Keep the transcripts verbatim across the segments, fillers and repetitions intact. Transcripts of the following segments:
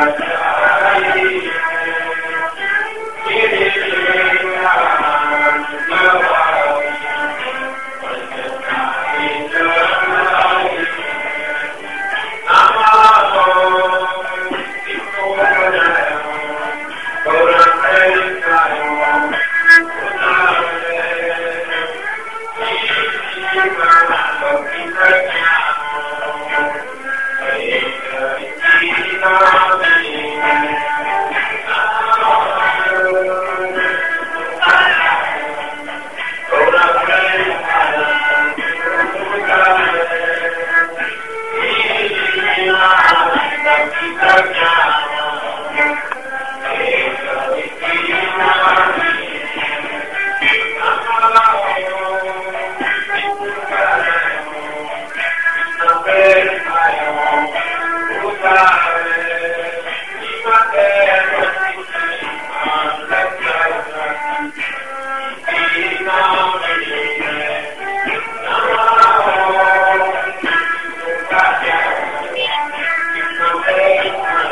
Thank you.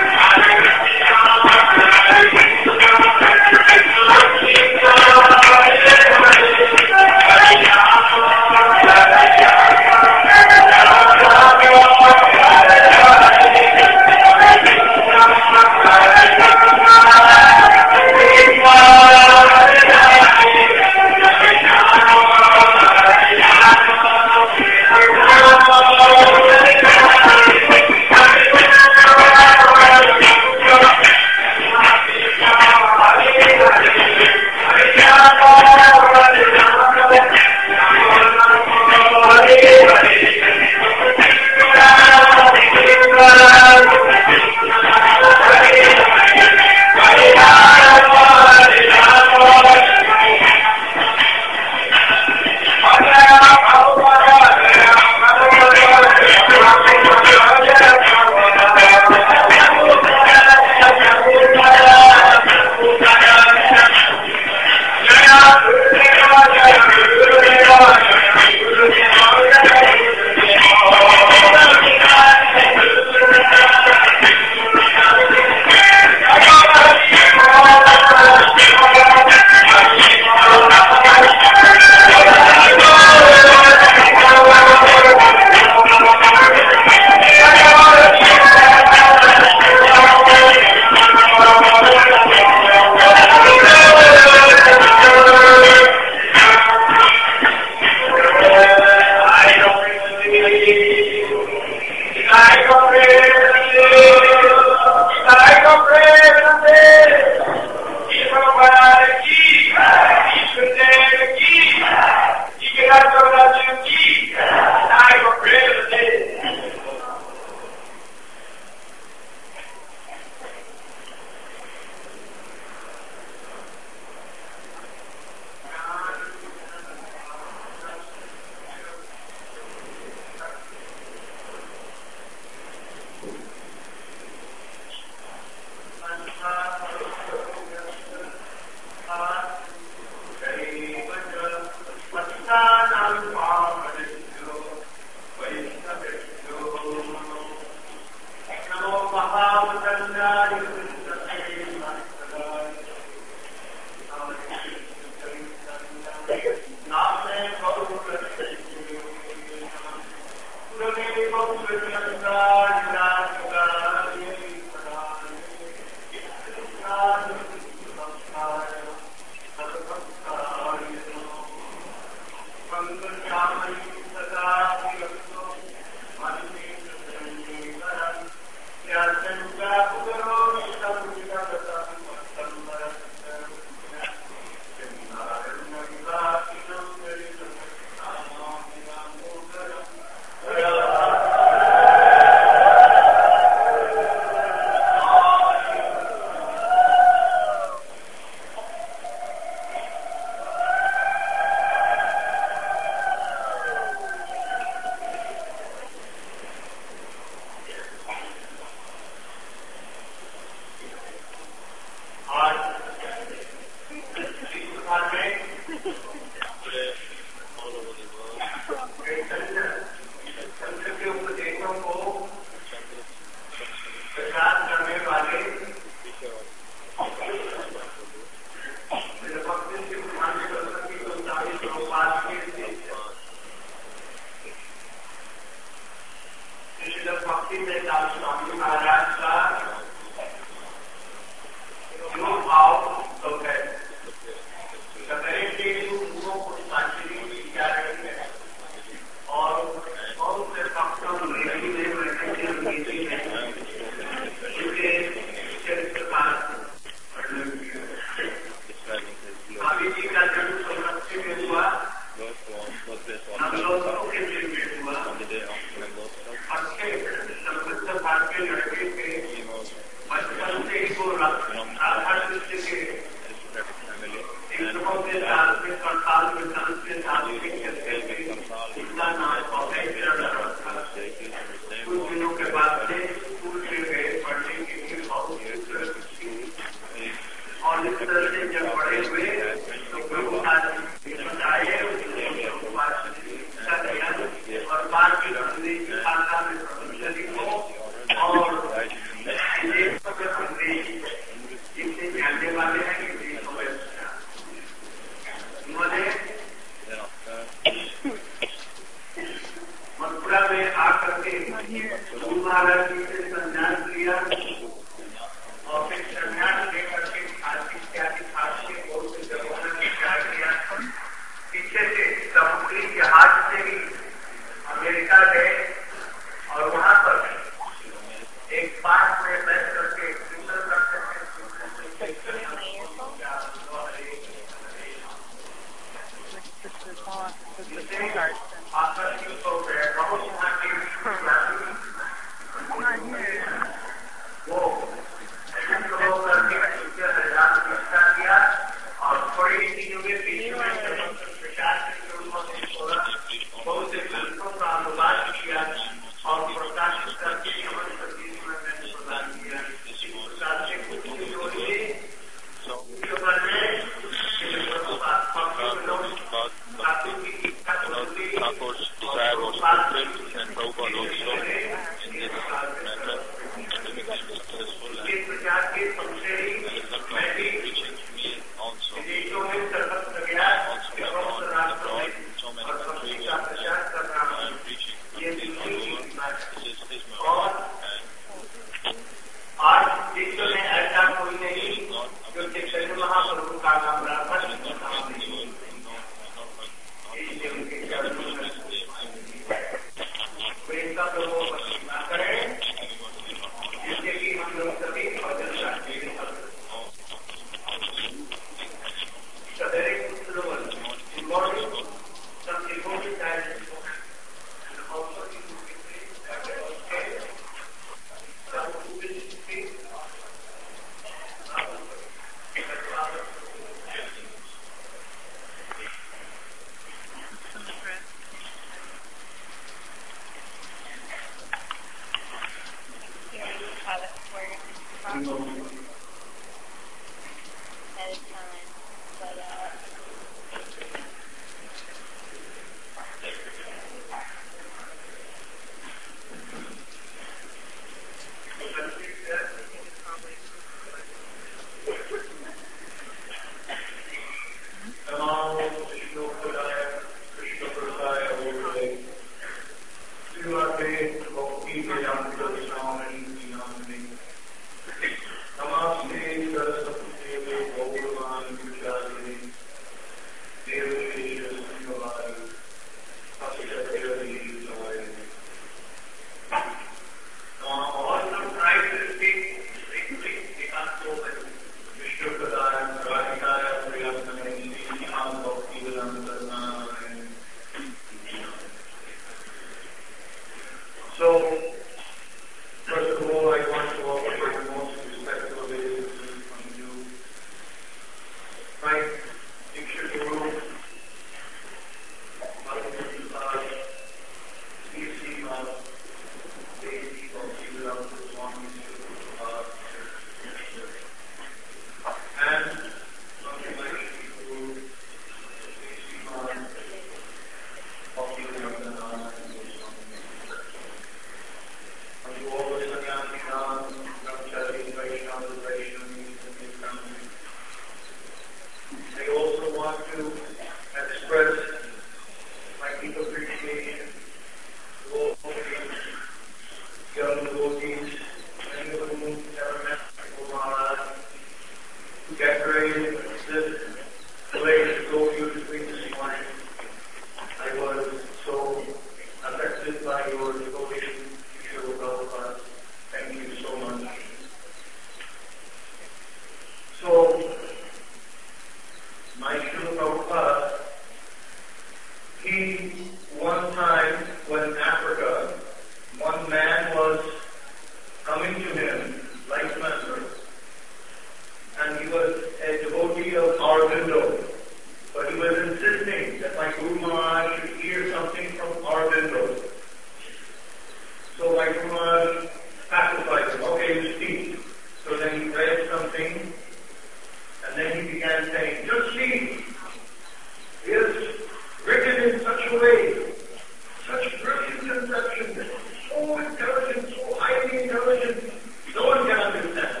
He, one time, was in Africa. One man was coming to him, like Master, and he was a devotee of Aurobindo. But he was insisting that my Guru Maharaj should hear something from Aurobindo. So my Guru Maharaj sacrificed him. Okay, you speak. So then he read something, and then he began saying, just see, it is written in such a way, such brilliant conception, so intelligent, so highly intelligent, no one can understand.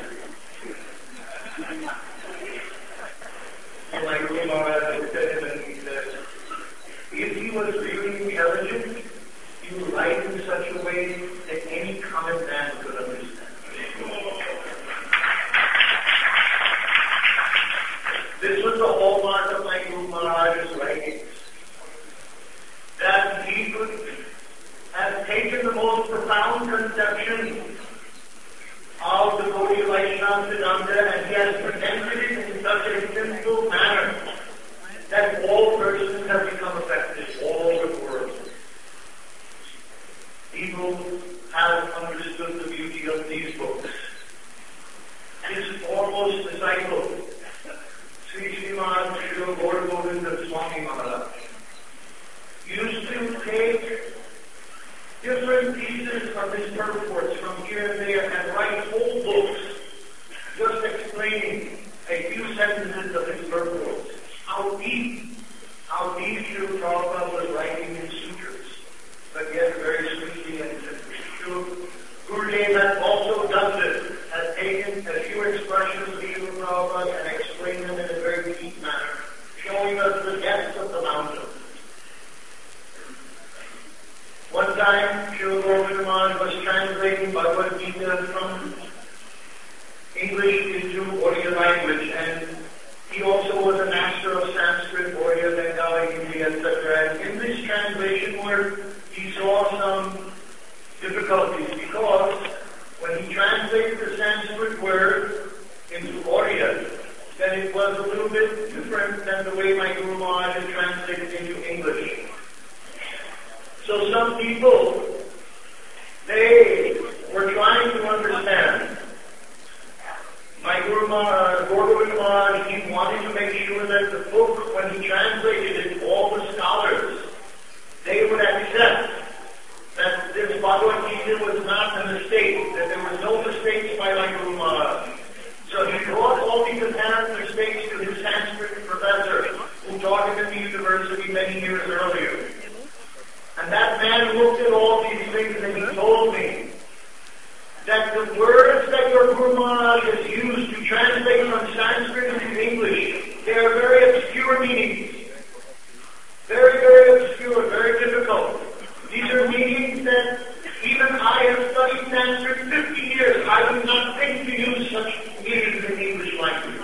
So my Guru Maharaj looked at him and he said, if he was really intelligent, he would write in such a way that any common man could understand. This was the hallmark of my Guru Maharaj's writings. That he could have taken the most profound conception of the Gaudiya Vaishnava Siddhanta and he has presented it in such a simple manner that all persons have become affected all over the world. People have understood the beauty of these books. His foremost disciple, Sri Sriman Srila Gaura Govinda Swami Maharaj, used to take different pieces of his purports from here and there and write whole books just explaining a few sentences of his purports. How deep, how deep Srila Prabhupada was writing in sutras, but yet very sweetly and simply. Srila Gurudev has also done this, has taken a few expressions of Srila Prabhupada and explained them in a very deep manner, showing us the depth of the mountain. One time, Srila Govindaman was translating Bhagavad Gita from English into Oriya language, and he also was a master of Sanskrit, Oriya, Bengali, Hindi, et cetera. And in this translation work, he saw some difficulties because when he translated the Sanskrit word into Oriya, then it was a little bit different than the way my Guru Maharaj had translated into English. So some people, they were trying to understand. My Guru Maharaj, Gaura Maharaj, he wanted to make sure that the book, when he translated it, all the scholars, they would accept that this Bhagavad Gita was not a mistake, that there were no mistakes by my Guru Maharaj. So he brought all these apparent mistakes to his Sanskrit professor, who taught him at the university many years earlier. And that man looked at all these things and he told me that the words that your Guru Maharaj has used to translate from Sanskrit into English, they are very obscure meanings. Very, very obscure, very difficult. These are meanings that even I have studied Sanskrit fifty years. I would not think to use such meanings in the English language.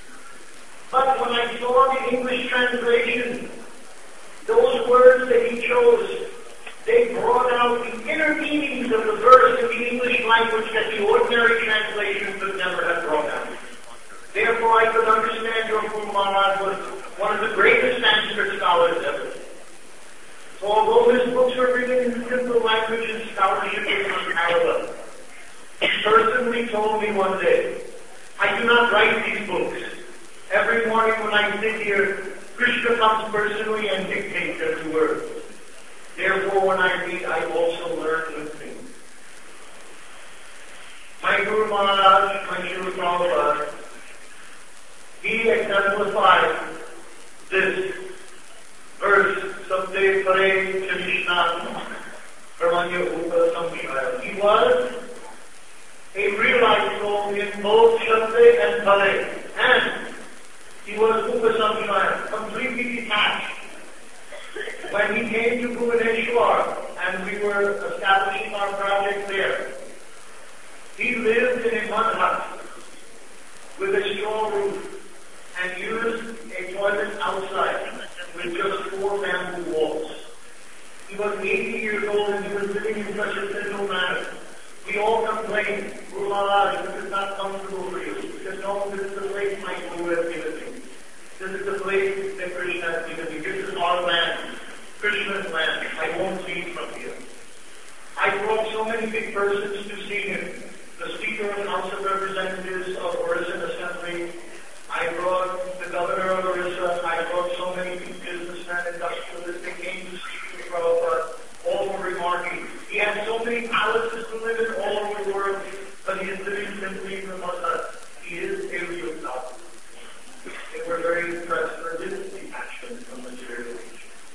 But when I saw the English translation, those words that he chose, they brought out the inner meanings of the verse in the English language that the ordinary translation could never have brought out. Therefore, I could understand your Guru Maharaj was one of the greatest Sanskrit scholars ever. So although his books were written in simple language and scholarship is unparalleled, he personally told me one day, I do not write these books. Every morning when I sit here, Krishna comes personally and dictates every word. Therefore, when I read, I also learn with him. My Guru Maharaj, my Srila Prabhupada, he exemplified this verse, Sabde Pare Chanishna Brahmanya Upa Samshaya. He was a realized soul in both Shabde and Pare, and he was Upa Samshaya, completely detached. When he came to Bhubaneswar and we were establishing our project there, he lived in a mud hut with a straw roof and used a toilet outside with just four bamboo walls. He was eighty years old and he was living in such a simple manner. We all complained, Guru Maharaj, this is not comfortable for you. He said, no, this is the place my Guru has given me. This is the place that Krishna has given me. This is our land. Krishna big persons to see him. The Speaker of the House of Representatives of Orissa Assembly. I brought the Governor of Orissa. I brought so many businessmen, industrialists. They came to see Prabhupada, all were remarking. He had so many palaces to live in all over the world, but he is living simply in the Mata. He is a real God. They were very impressed with his detachment from material nature.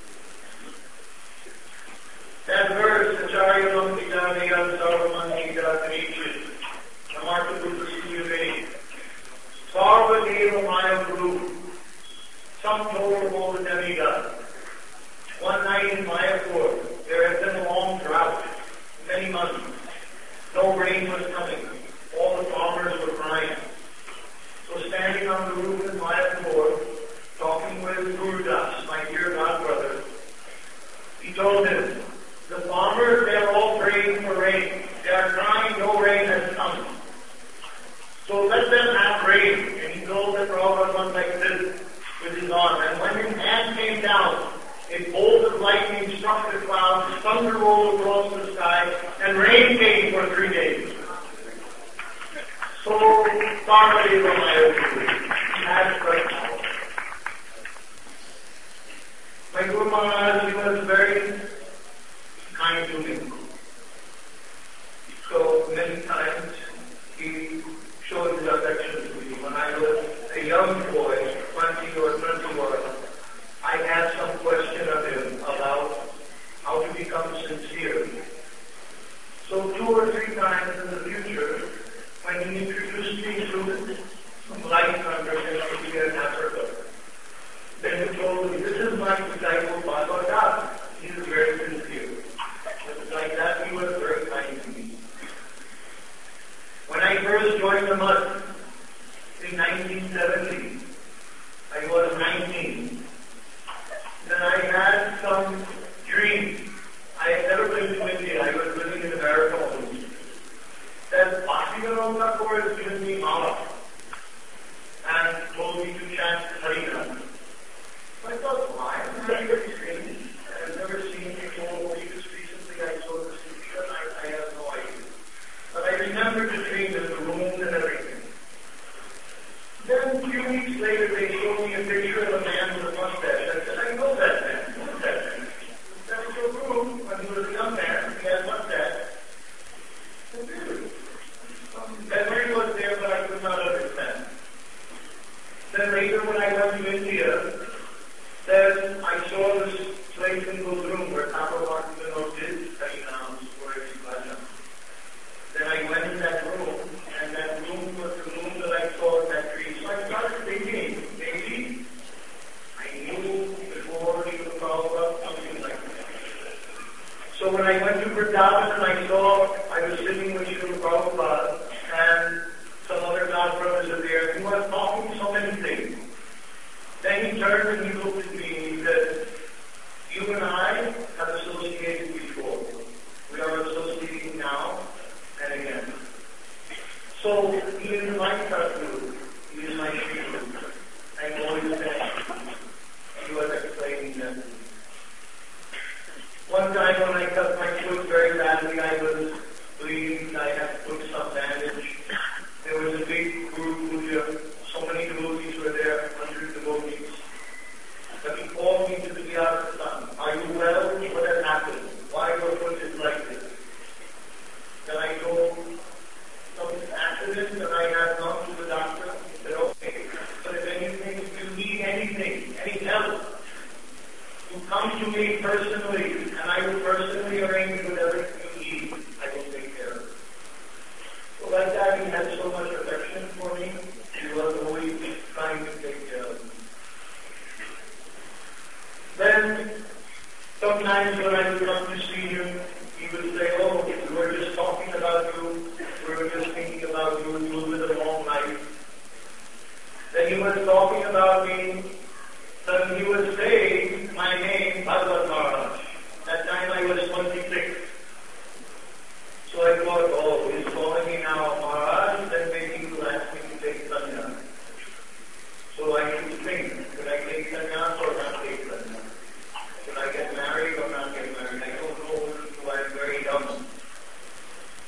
That verse, Acharya Vidyanayam Sarvamanita Krishit, Namartha Buddha Suyave, Sarvadeva Maya Guru, some total the demigod. One night in Mayapur, there had been a long drought, many months. No rain was coming. All the farmers were crying. So standing on the roof in Mayapur, talking with Gurudas, my dear godbrother, he told him, the farmers, they're all praying for rain. They are crying, no rain has come. So let them have rain. And he told the Prabhupada one like this with his arm. And when his hand came down, a bolt of lightning struck the clouds, thunder rolled across the sky, and rain came for three days. So, Sarvadeva Maya Guru, he had great power. My Guru Maharaj, he was very kind to me. So many times he showed his affection to me. When I was a young boy, twenty or twenty-one, I had some question of him about how to become sincere. So two or three times in the future, when he introduced me to some light conversation here in Africa, then he told me, this is my disciple Baba Das. He is very sincere. Just like that, he was very kind to me. When I first joined the mud in nineteen seventy, I was nineteen. Then I had some dreams. I had never been to India. I was living in America only. That Bhaktivinoda Thakur has given me mala and told me to chant Harinam. So I thought, why am I very strange? I've never seen before. Just recently I saw this picture and I, I have no idea. But I remember the dream and the rooms and everything. Then a few weeks later they showed me a picture of a man with a mustache. I said, I know that man. Who's that man? That was your room when he was a young man. He had a mustache. And really, um, memory was there, but I could not understand. Then later when I went to India, then I saw this place in Gulrum where Thakur Bhaktivinoda did Harinam for his bhajan. Then I went in that room, and that room was the room that I saw in that tree. So I started thinking, maybe I knew before Srila Prabhupada something like that. So when I went to Vrindavan and I saw, I was sitting with Srila Prabhupada and some other God brothers are there, he was talking so many things. Then he turned and he looked at me and he said, you and I have associated before. We are associating now and again. So he is my Sadguru. He is my Shri Guru. I'm always there. He was explaining that. One time when I cut my foot very badly, I was bleeding. I had to put some bandage. There was a big guru puja. So many devotees were there, hundred devotees. But he called me to the Vyasa. Are you well? What has happened? Why your foot is like this? Then I told some accident and I had gone to the doctor. He said, okay, but if anything, if you need anything, any help, you come to me personally, and I will personally arrange whatever you need. I will take care of it. So like that, he had so much affection for me. He was always trying to take care of me. Then, sometimes when I would come to see him, he would say, oh, we were just talking about you, we were just thinking about you, you lived a long life. Then he was talking about me, then he would say my name, Bhagavad Maharaj. That time I was twenty-six. So I thought, oh, he's calling me now Maharaj, then maybe he will ask me to take sannyas. So I used to think, should I take sannyas or not take sannyas? Should I get married or not get married? I don't know, so I'm very young.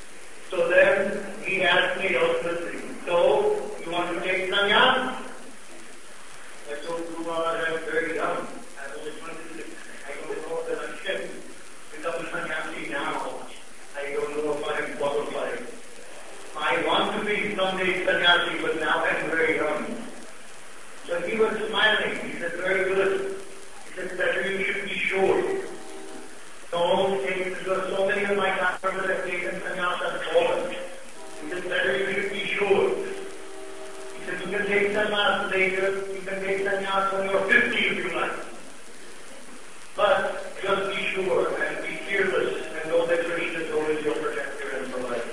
sure. Don't take, because so many of my customers have taken sannyas and fallen. He said, better you should be sure. He said, you can take sannyas later, you can take sannyas when you're fifty if you like. But just be sure and be fearless and know that Krishna is always your protector and provider.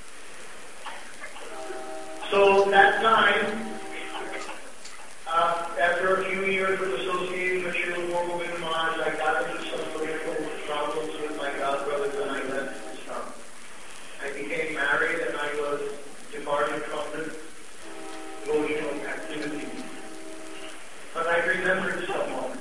So that time, uh, after a few years of associating with Srila Govinda Maharaj, I got into some political problems with my godbrothers and I left Islam. I became married and I was departed from the devotional activities. But I remembered someone.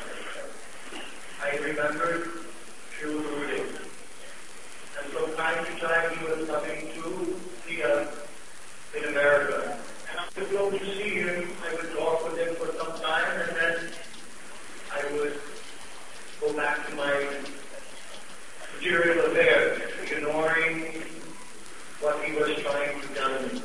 I remembered Srila Gurudev. And from time to time he was coming to see us in America. And I would go to see him, I would talk with him for some time, and then I would go back to my material affairs, ignoring what he was trying to tell me.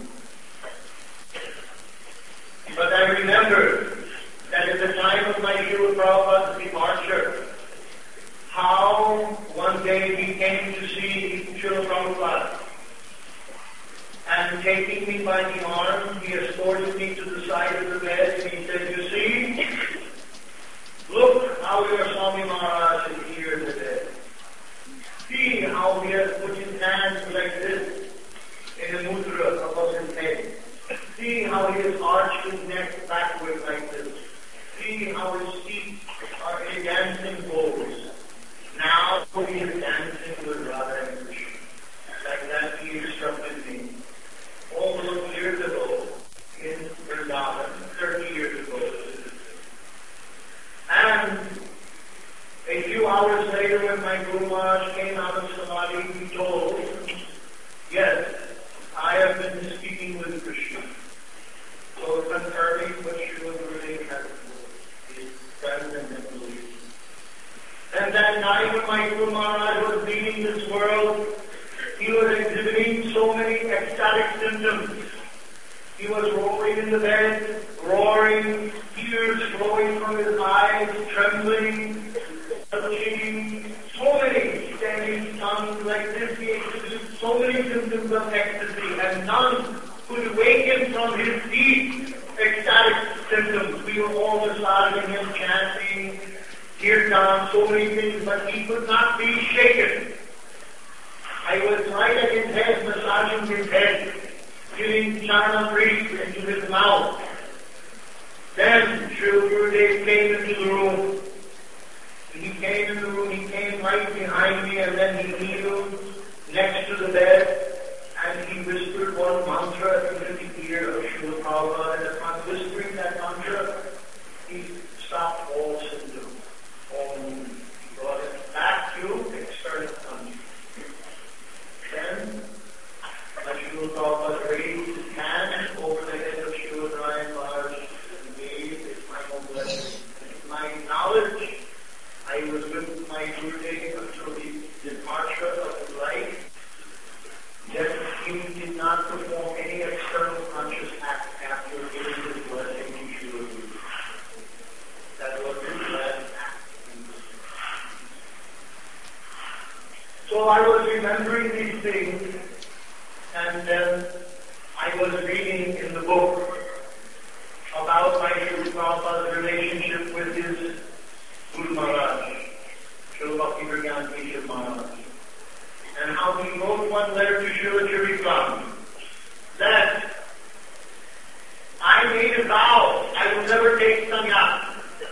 But I remember that at the time of my Srila Prabhupada's departure, how one day he came to see Srila Prabhupada. And taking me by the arm, he escorted me to the side of the bed and he said, you see, look how your Swami Maharaj is here today. See how he has put his hands like this in the mudra above his head. See how he has arched his neck backward like this. See how his feet are in dancing pose. Now he is dancing with Radha and Krishna. Like that he instructed me. All those years ago in Vrindavan, thirty years ago. And a few hours later when my Guru Maharaj came out of Samadhi, he told, yes, I have been speaking with Krishna. So confirming what Srila Gurudev had his friends and employees. And that night when my Guru Maharaj was leaving this world, he was exhibiting so many ecstatic symptoms. He was rolling in the bed, roaring, tears flowing from his eyes, trembling, shaking, so many standing tongues like this. He exhibited so many symptoms of ecstasy, and none could wake him from his deep ecstatic symptoms. We were all massaging him, chanting, kirtan, so many things, but he could not be shaken. I was right at his head, massaging his head, giving Charnamrita into his mouth. Then Srila Gurudev came into the room. He came in the room, he came right behind me, and then he kneeled next to the bed, and he whispered one mantra into the ear of Srila Prabhupada, and upon whispering that mantra, he stopped all symptoms, all movement. He brought it back to external consciousness. Then, as Srila Prabhupada raised his hand over the head of Srila Narayan Maharaj and gave his final blessing. In my knowledge, I was with my Gurudev until the departure of his life. Yet he did not perform any external conscious act after giving his blessing to Srila Guru. That was his last act. So I was remembering these things, and then I was reading in the book about my Srila Prabhupada's relationship with his Guru Maharaj, Srila Bhakti Pragyan Keshav Maharaj, and how he wrote one letter to Srila Charikram that I made a vow I will never take sannyas.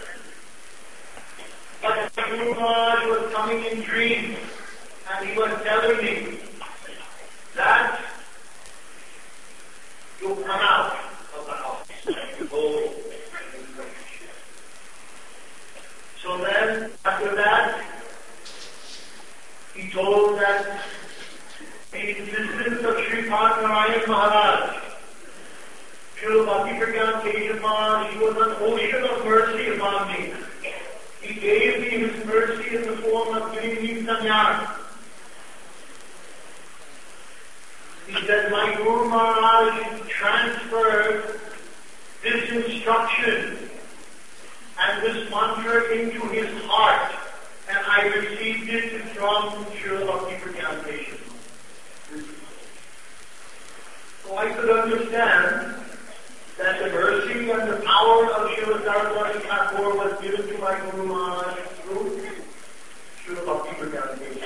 But the Guru Maharaj was coming in dreams, and he was telling me that you come out of the house, you go. So then, after that, he told that the existence of Sripad Narayan Maharaj, Srila Bhakti Pragyan Keshav Maharaj, he was an ocean of mercy upon me. He gave me his mercy in the form of giving me sannyas. He said, my Guru Maharaj transferred this instruction and this mantra into his heart I received it from Srila Bhakti Pradhan Nation. So I could understand that the mercy and the power of Srila Saraswati Thakur was given to my Guru Maharaj through Srila Bhakti Pradhan Nation.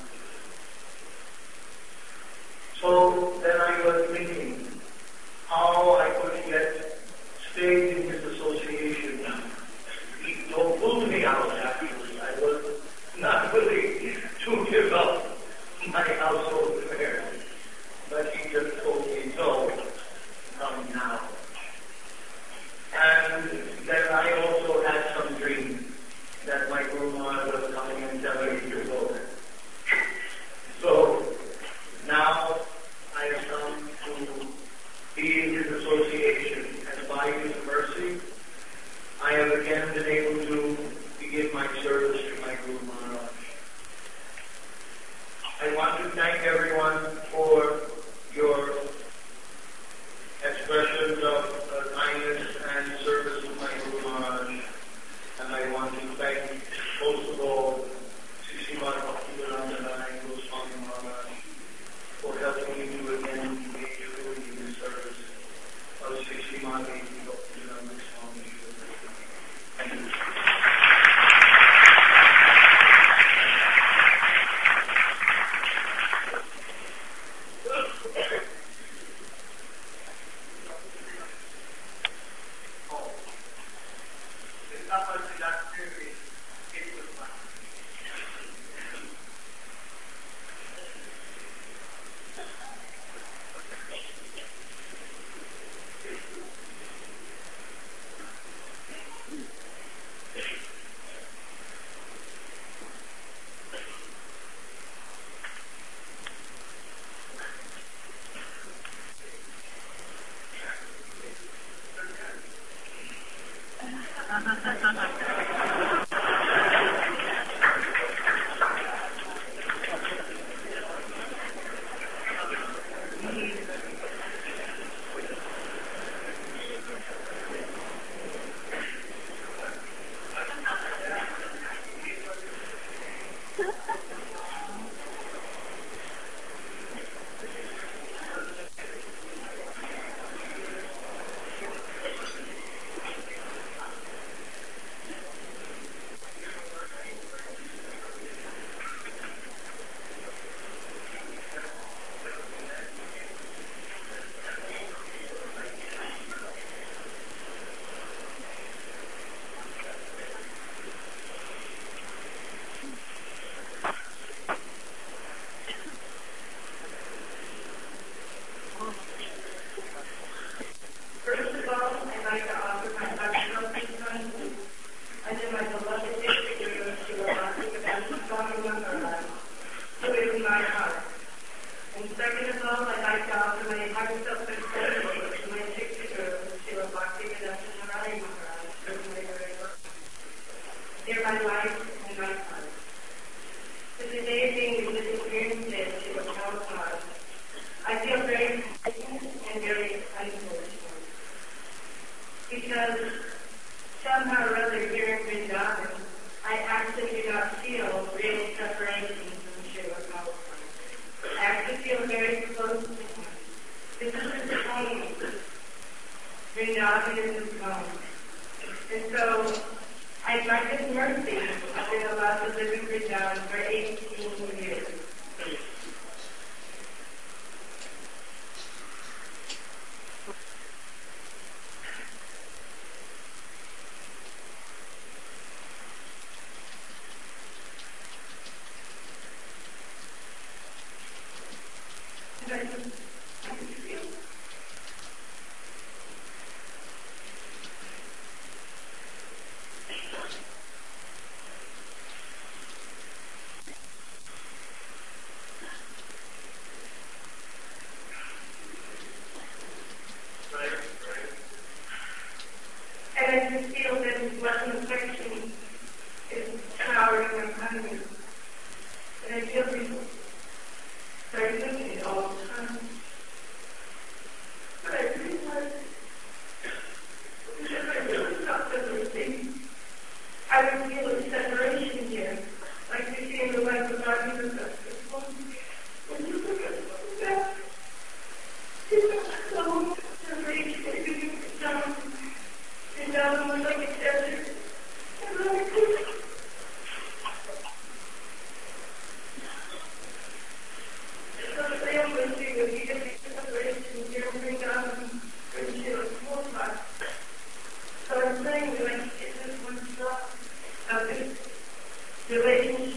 So then I was thinking how I could get stayed in his association. He don't pull me out actually. I was not willing to give up my household affairs. But he just told me, no, come now. And then I also had some dream that my Guru Maharaj was coming and telling me to go. So now I have come to be in his association, and by his mercy, I have again been able to begin my service to my Guru Maharaj. I want to thank everyone for your expressions of uh, kindness and service to my Guru Maharaj. And I want to thank, most of all, Srimad Bhaktivedanta Goswami Maharaj for helping me to again engage fully in the service of Srimad Bhaktivedanta Swami. Thank you.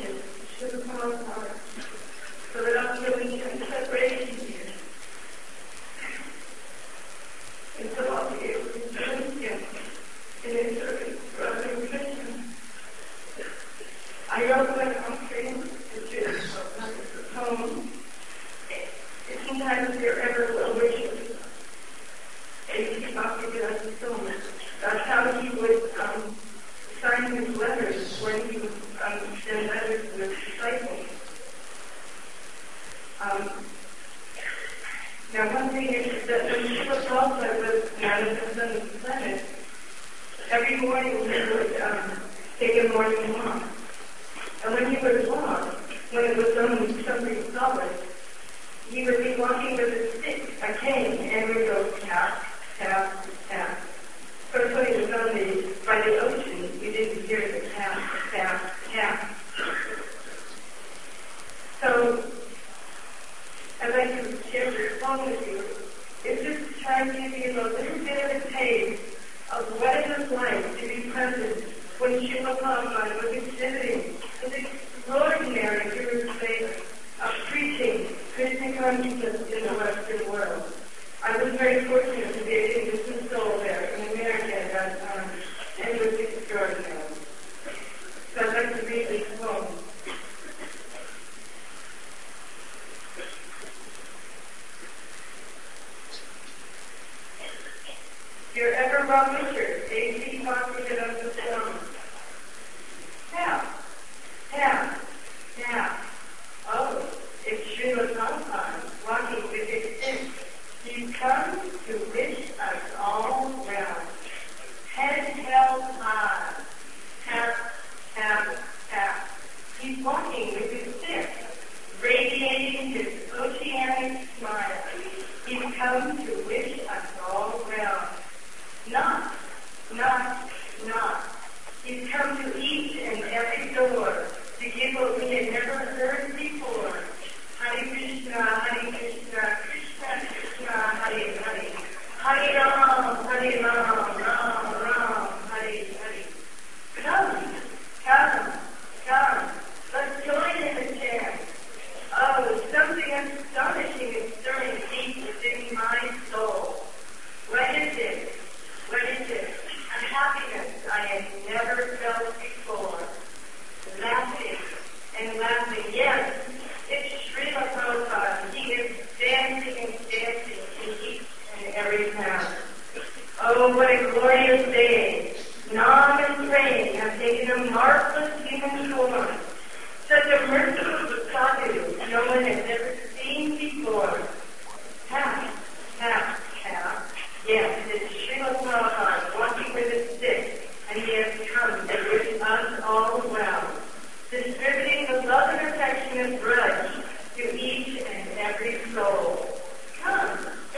conscious should have come apart, so that I'm feeling some separation here. And so I'll be able to join him in his service for other Christians. I know that I'm saying it's just home. Sometimes they're ever so wishes. And he's not giving us the film. That's how he would um, sign his letters when he would um, send letters to his disciples. Um, now, one thing is that when Srila Prabhupada was manifest on the planet, every morning he would um, take a morning walk. And when he would walk, when it was only something solid, he would be walking with a stick, a cane, and would go tap, tap, tap. First when he was on the, by the ocean, you didn't hear the tap, tap, tap. So, I'd like to share this song with you. It's just trying to give you a little bit of a taste of what it was like to be present when Srila Prabhupada was exhibiting his extraordinary guru faith of preaching Krishna consciousness in the Western world. I was very fortunate to be able to do some soul there in America at that time, and it was extraordinary. So I'd like to read this poem. Your ever wrong Richard, A C Bhaktivedanta of the Stone. Tap, tap, tap. Oh, it's Srila Prabhupada walking with his stick. He's come to wish us all well. Head held high. Tap, tap, tap. He's walking with his stick, radiating his oceanic smile. He's come to wish us all well. Knock, knock, knock. He's come to each and every door to give what we had never heard before. Hare Krishna, Hare Krishna, Krishna Krishna, Hare Hare. Hare Ram, Hare Ram, Ram Ram, Hare Hare. Come, come, come. Let's join in the chant. Oh, something astonishing is stirring deep within my soul. What is it? What is it? A happiness I had never felt before. Laughing and laughing. Yes, it's Srila Prabhupada. He is dancing and dancing in each and every town. Oh, what a glorious day. Nam and praying have taken a marvelous human form. Such a merciful sadhu no one has ever seen before. Tap, tap, tap. Yes, it's Srila Prabhupada walking with a stick, and he has come to wish us all well, distributing the love and affection and grudge to each and every soul. Come,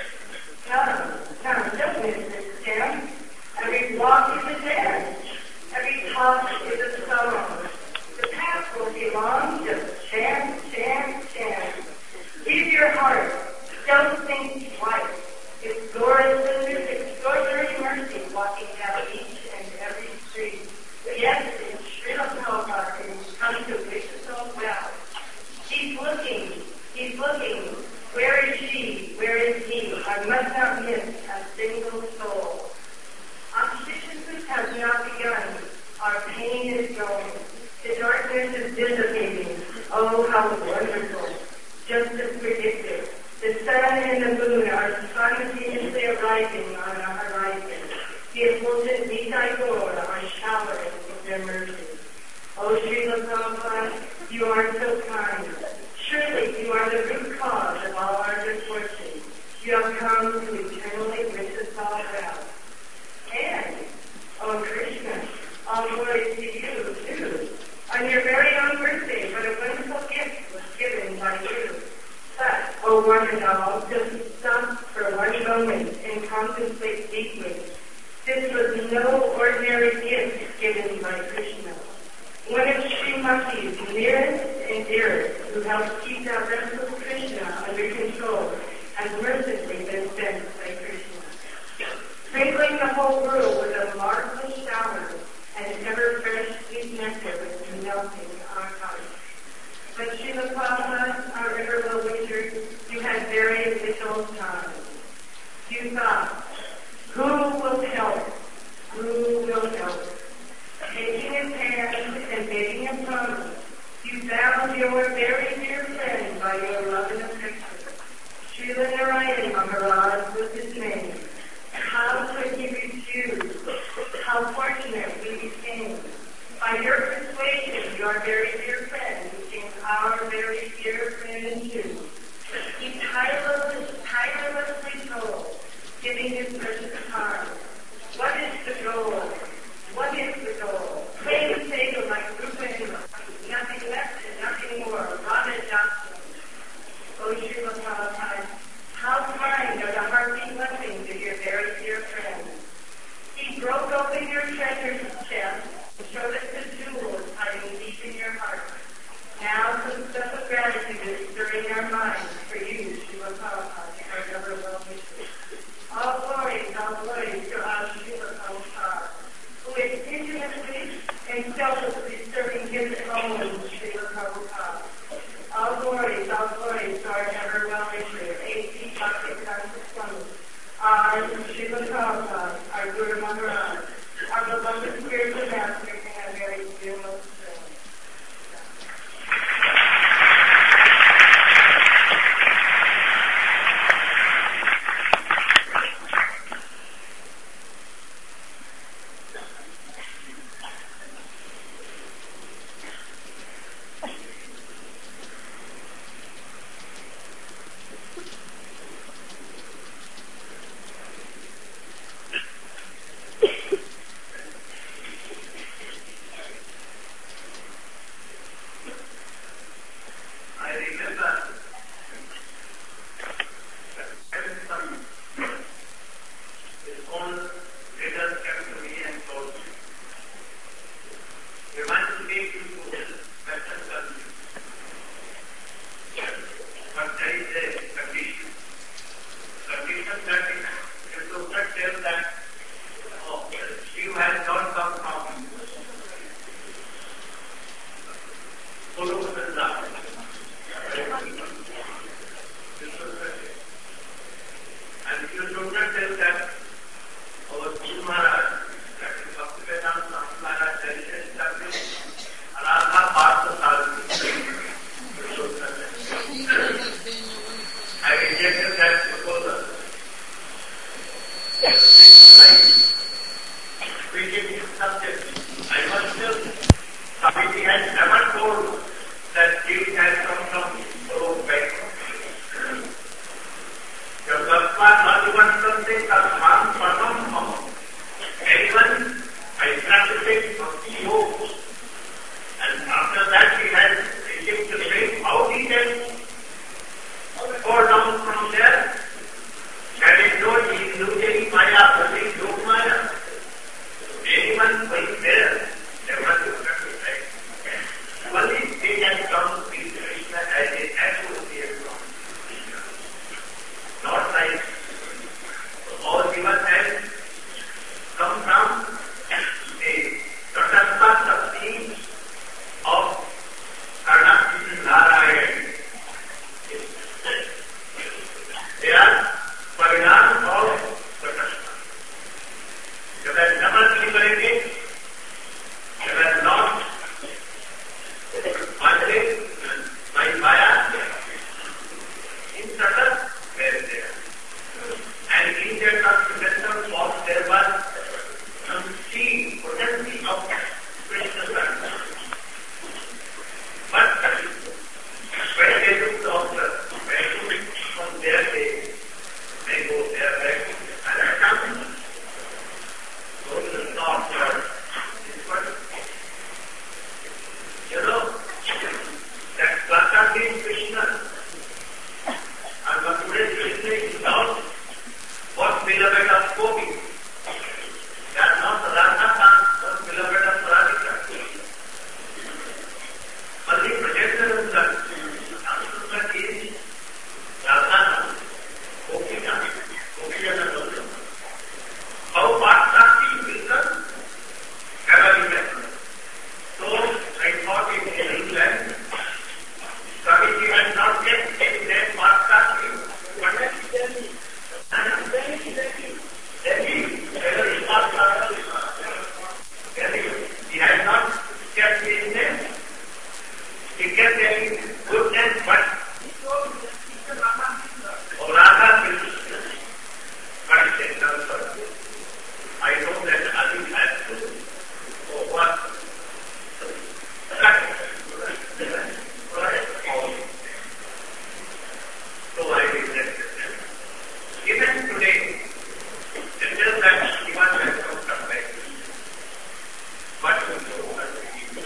come, come, don't miss this dance. Every walk is a dance. Every talk is a song. The path will be long, just chant, chant, chant. Give your heart, don't think twice. It's glorious, extraordinary mercy walking down each and every street. Yes, it's Srila Prabhupada who's come to wish us all well. He's looking, he's looking. Where is she? Where is he? I must not miss a single soul. Auspiciousness has not begun. Our pain is going. The darkness is dissipating. Oh, how wonderful. Just as predicted. The sun and the moon are simultaneously arriving on our horizon. The effulgent Nitai Gaur are showering with their mercy. Oh, Srila Prabhupada, you are so kind. Surely you are the root cause of all our good fortune. You have come to eternally wish us all well. And, oh Krishna, all glory to you, too. On your very own birthday, what a wonderful gift was given by you. But, oh one and all, just stop for one moment and contemplate deeply. This was no ordinary gift given by Krishna. One of Srimati's nearest and dearest, who helps keep that restless Krishna under control, has mercifully been sent by Krishna. Sprinkling the whole world with a marvelous shower and ever fresh sweet nectar was melting our hearts. Srila Prabhupada, our river well-wisher, you had very little time. You thought, who will help? Who will help? Taking his hand and making him promise, you found your very dear friend by your love and affection. Srila Narayan Maharaj was his name. How could he refuse? How fortunate we became. By your persuasion, your very dear friend became our very dear friend too. He tirelessly, tirelessly told, giving his precious time. What is the goal? What is the goal? Play the table like Rupa and nothing less and nothing more. Radha Johnson. O Srila Prabhupada, how kind are the heartbeat blessings of your very dear friend. He broke open your treasures chest and showed us the jewels hiding deep in your heart. Now some special gratitude is stirring our minds for you, Srila Prabhupada, our ever well-wisher. All glories, all glories to our Srila Prabhupada, who is intimately and selflessly serving his own Srila Prabhupada. All glories, all glories to our ever well-wisher, A C Bhaktivedanta Swami, our Srila Prabhupada, our Guru Maharaj, our beloved spiritual master, and our very dear most friend. One day He kept telling goodness, but oh, Radha Krishna. But he said, no, sir. I know that Adi has to. Oh, what? So I rejected them. Even today, it is that Shiva has come back. But so much evil.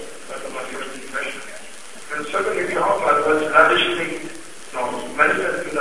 And certainly Prabhupada was lavishly no, manifesting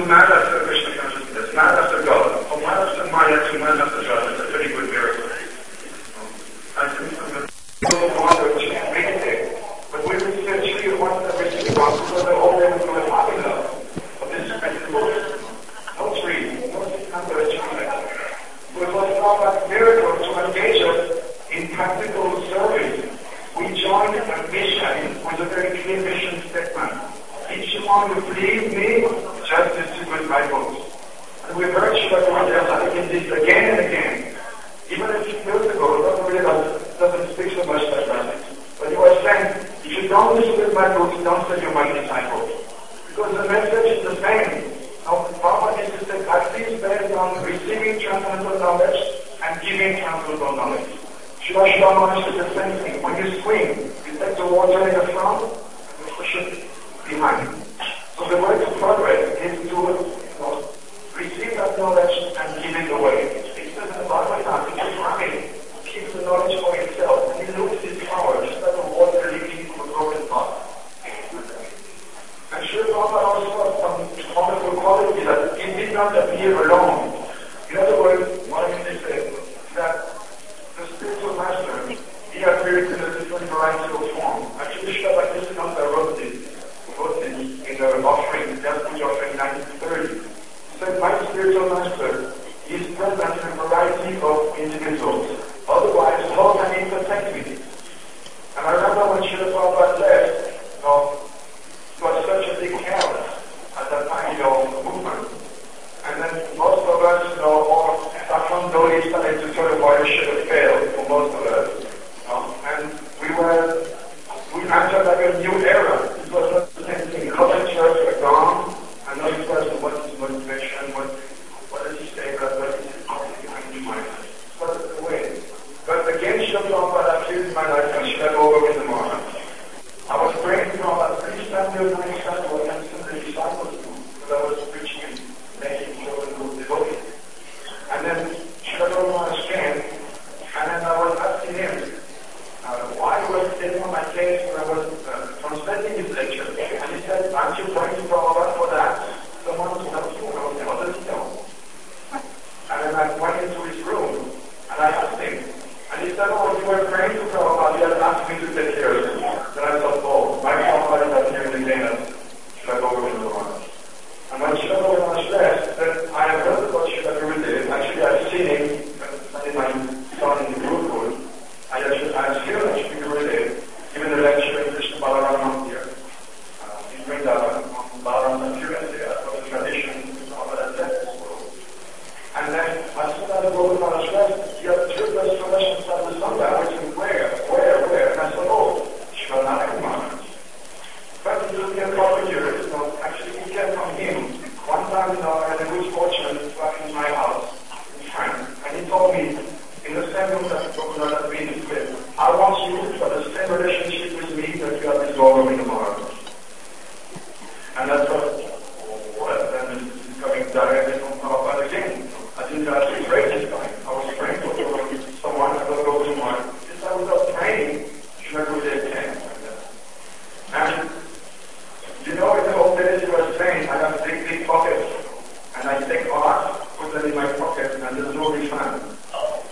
Maharashtra Krishna consciousness, Maharashtra God, from Maharashtra Maya to Maharashtra God, it's a very good miracle. I think people wonder, which is amazing. But we would say, actually, the ones that receive God, because they're all able to live happy now. But this is principle. No tree, no number of trees. So it was not a miracle to engage us in practical service. We joined a mission with a very clear mission statement. Each one who believes me, just distribute my books. And we've heard Srila Prabhupada in this again and again. Even a few years ago, nobody doesn't speak so much like that. But he was saying, if you don't distribute my books, don't say you're my disciple. Because the message is the same. Now, Prabhupada used to say, bhakti is based on receiving transcendental knowledge and giving transcendental knowledge. Srila Srila Maharaj is the same thing. When you swim, you take the water in the front and you push it behind. So the way to progress is to you know, receive that knowledge and give it away. It says in the Bhagavatam, if you're running, keep the knowledge for yourself, and you lose its power, just like the water leaking from a broken pot. And Srila Prabhupada also has some wonderful quality that it did not appear alone. In other words, what I mean to say that the spiritual master, he appeared in a different variety of form. Actually, Srila Bhaktivedanta wrote this. Wrote this in the offering, the Puja offering nineteen thirty. He said, my spiritual master is present in a variety of individuals. Otherwise, how can he protect me? And I remember when Srila Prabhupada left, you know, it was such a big chaos at that time, you know, movement. And then most of us, you know, or Saffron Doli started to sort of why the ship had failed for most of us. You know, and we were, we entered like a new era. It was not the same thing. Other churches were gone, and no question what is motivation, what, what does he say, what is his conflict behind the mind. What is the way? But again, Srila Prabhupada appeared in my life and she went over in the morning. I was praying to God, please stand there and I started what I'm sending the disciples to, because I was preaching and making children who devoted. And then Srila Prabhupada came, and then I was asking him, uh, why he was sitting on my case when I was uh, translating his lecture. And he said, aren't you praying to Prabhupada for that? Someone to help you. And I was what does he know? And then I went into his room, and I asked him, and he said, oh, you were praying to Prabhupada, you had asked me to take care of you. Then I thought, oh, my Prabhupada is not here again, should I go over to the one? And when Srila Prabhupada left, then I have heard about Srila Gurudev. Actually, I've seen him, studying my son in the Gurukull. I actually, I've seen Srila Gurudev giving a lecture in Krishna Balaram here. Uh, in Vrindavan, on Balaram appearance there, of the tradition of that left this world. And then, as soon as the Prabhupada left, he had two restorations of the Sunday. I was saying, where, where, where? And I said, oh, Srila Narayan Maharaj. But it took me a couple of years, you know, actually we came from him. One time, you know, I had a good fortune to walk in my house in France, and he told me, in the same room that Prabhupada had been with, I want you to have the same relationship with me that you have with Gaurav in the Maharaj. And that's what, what, and this is coming directly from Prabhupada again. I didn't actually pray this time. I was praying for someone, I was going to one. Since I was not praying, Srila Gurudev came. And you know, in the old days he was saying, I have big, big pockets, and I take art, put them in my pocket, and there's no refund.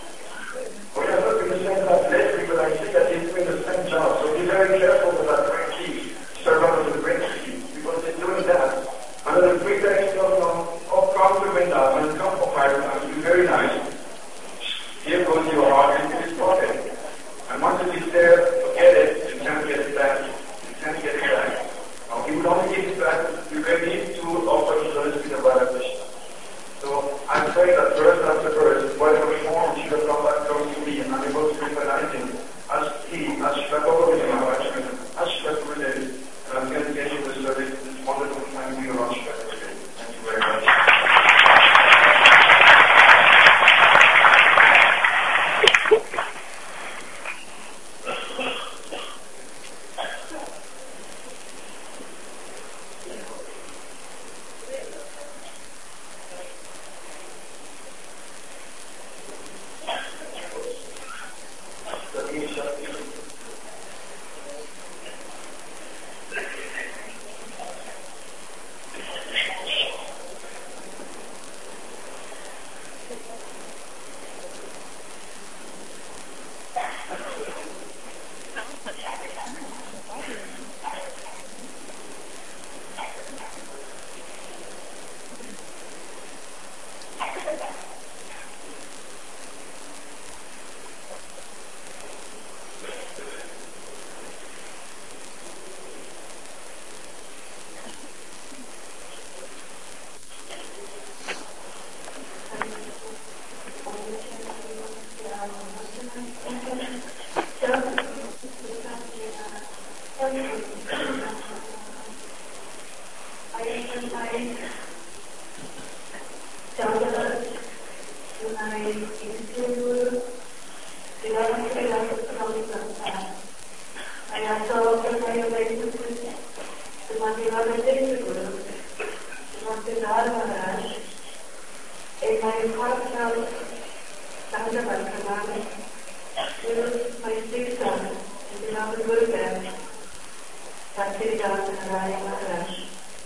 my heartfelt Dandavat Pranam to my sister and beloved Gurudev, Bhaktivedanta Narayana Maharaj.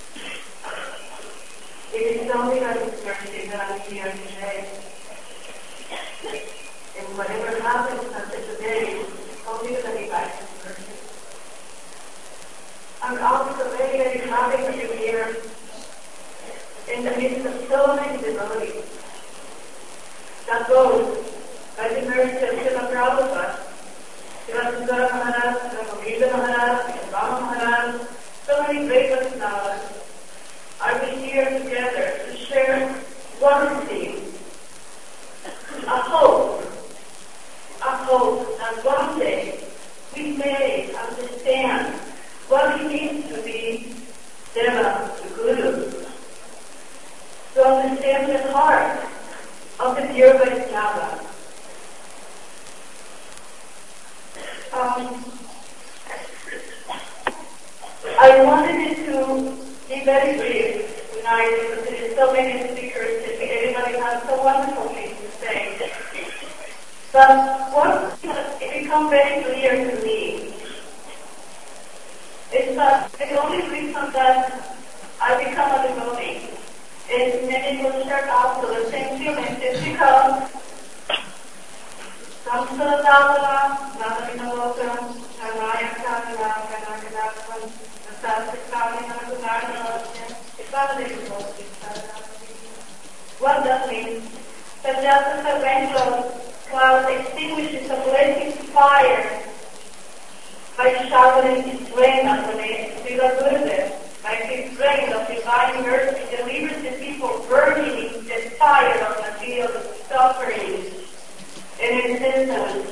It is only by His mercy that I'm here today. And whatever happens after today, it's only because He by His mercy. I'm also very, very happy to be here in the midst of so many devotees. That goes by the mercy of Srila Prabhupada, Srila Sundara Maharaj, Srila Govinda Maharaj, Srila Rama Maharaj, so many great personalities are we here together to share one thing, a hope, a hope that one day we may understand what it means to be Deva, the Guru, to understand the heart of the pure Vaishnava. Um, I wanted it to be very brief tonight because there are so many speakers and everybody has so wonderful things to say. But what has become very clear to me is that the only reason that I become a devotee, and many will share also the same feelings, is because Samsaradavana, Nadavinavokam, Narayakana, Ganaganakan, what that means? That just as a rainbow cloud extinguishes a blazing fire by showering its rain upon it, Srila Gurudev, by his rain of divine mercy, delivers the people burning in the fire of material suffering and existence.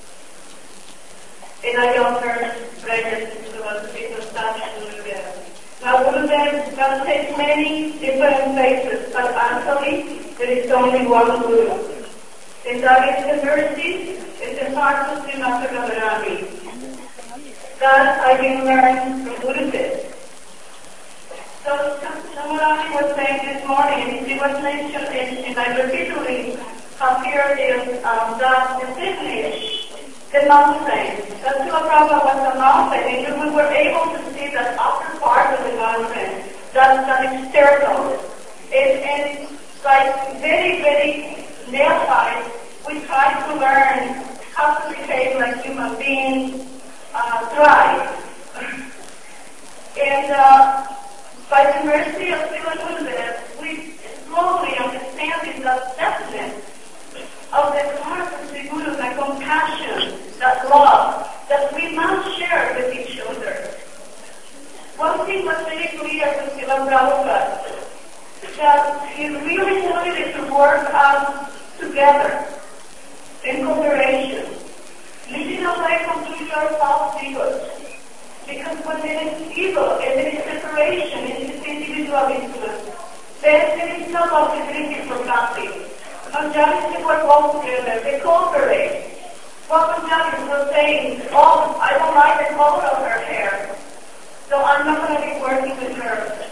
And I offer prayers to the people such as Gurudev. Now Gurudev can take many different faces, but actually there is only one Guru. And that is the mercy and the heart of Srimati Radharani. That I can learn from Gurudev. So Samarani was saying this morning, and it was mentioned, and, and I repeatedly have heard it, um, that the Sydney, the mountain, that Srila Prabhupada was a mountain, and we were able to see that upper part of the mountain, that, that external, and, and like very, very nail-tight, we try to learn how to behave like human beings, uh, thrive. And uh, by the mercy of Srila Gurudev, we slowly understand the depthness of the heart of the Guru, the compassion, that love, that we must share with each other. One thing was very clear to Srila Prabhupada, that he really wanted to work out together, in cooperation, living away from your false egos. Because when there is ego and there is separation and there is individualism, then there is no possibility for bhakti. Manjalis work all together, they cooperate. What Manjalis was saying, oh, I don't like the color of her hair, so I'm not going to be working with her.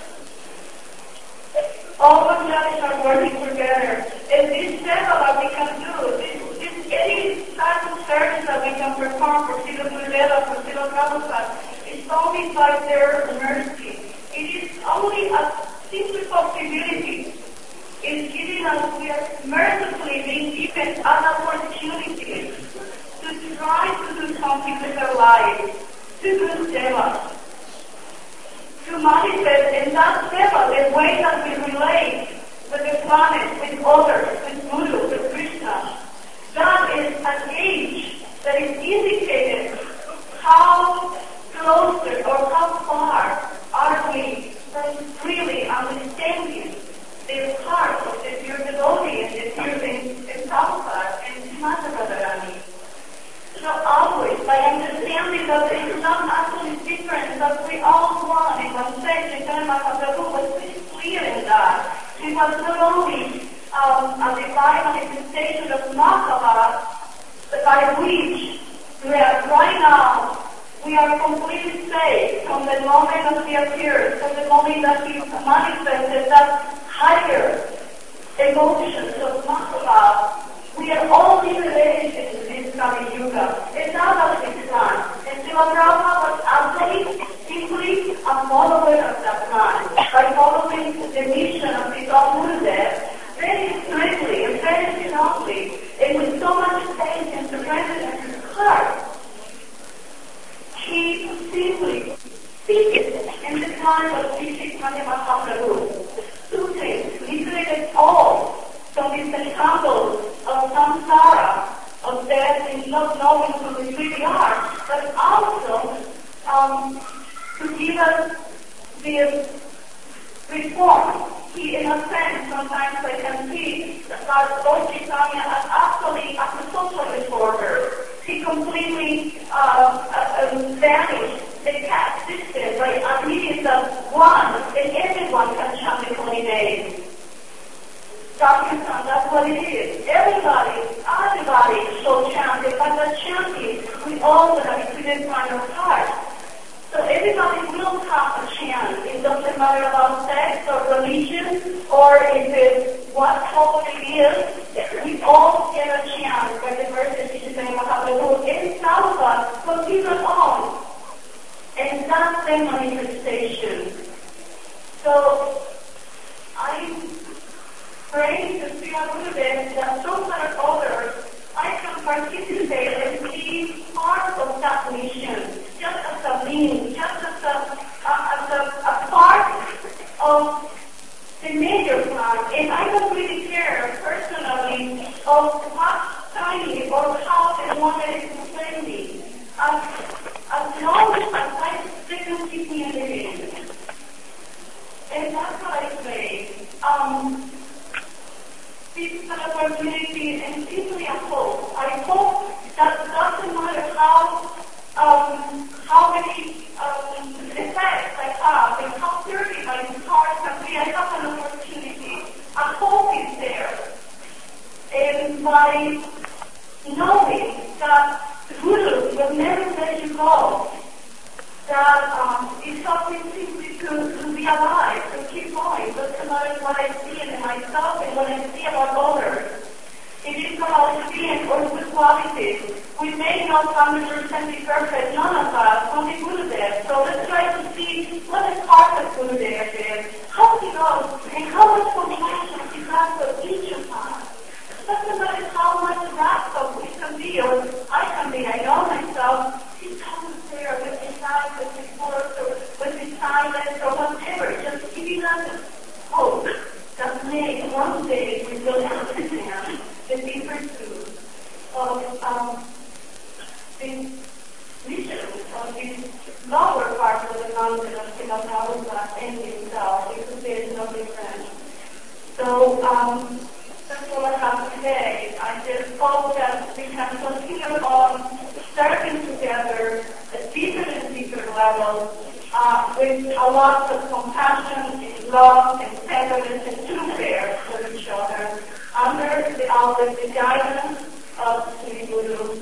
All Manjalis are working together. And this level that we can do, this, this any type of service that we can perform for Srila Gurudev, for Srila Prabhupada, it's only by their mercy. It is only a simple possibility. It's giving us, we are mercifully being given an opportunity to try to do something with our lives, to do seva, to manifest in that seva the way that we relate with the planet, with others, with Guru, with Krishna. That is an age that is indicated how closer or how far are we from really understanding the heart of the pure devotee and the pure in Prabhupada and Srimati Radharani. So always, by understanding that there is not actually difference, that we all one in one stage, Chaitanya Mahaprabhu was pretty clear in that. He was not only um, a divine manifestation of Mahava, but by which we are right now, we are completely safe from the moment that he appears, from the moment that he manifested that higher emotions of time of teaching Tanya Mahaprabhu. Two things. We created all from these examples of samsara, of death and not knowing who we really are, but also um, to give us the reform. He, in a sense, sometimes I can see that Lord Chaitanya as actually as a social reformer. He completely uh, uh, vanished the caste system by admitting that one and everyone can chant the holy name. That's what it is. Everybody, everybody should chant it, but the chanting, we all have to this kind of heart. So everybody will have a chant. It doesn't matter about sex or religion or if it's what holy is. We all get a chant by the verses in the Mahaprabhu in Prabhupada, but we don't all. And that's the manifestation. So I'm praying to see a little bit that so many others I can participate and be part of that mission, just as a means, just as a, as a, a part of the major plan. And I don't really care personally of what tiny or how they wanted to play me. As, as long as I they can keep me living. And that's what I say. Um, This is an opportunity and simply a hope. I hope that doesn't matter how um, how many um, effects I have and how dirty my heart can be, I have an opportunity. A hope is there. And by knowing that Guru will never let you go, that um, it's something simply to, to be alive, to keep going, but no matter what I see in myself and what I see about others. It is about being or good qualities. We may not one hundred percent be perfect, none of us, only Gurudev. So let's try to see what is part of Gurudev is, how he goes, and how much compassion he has for each of us. Doesn't matter how much rascal we can be, or I can be, I know myself. He's always there with his eyes, with his words, or with his silence, or whatever. Just giving us hope that may one day we will understand the deeper truth of um, this mission, of this lower part of the mountain of Srinathausa and himself, because there is no difference. So, um, that's all I have today. I just hope that we can continue on serving together at deeper and deeper levels uh, with a lot of compassion and love and tenderness and true care for each other under the, under the guidance of Sri Guru.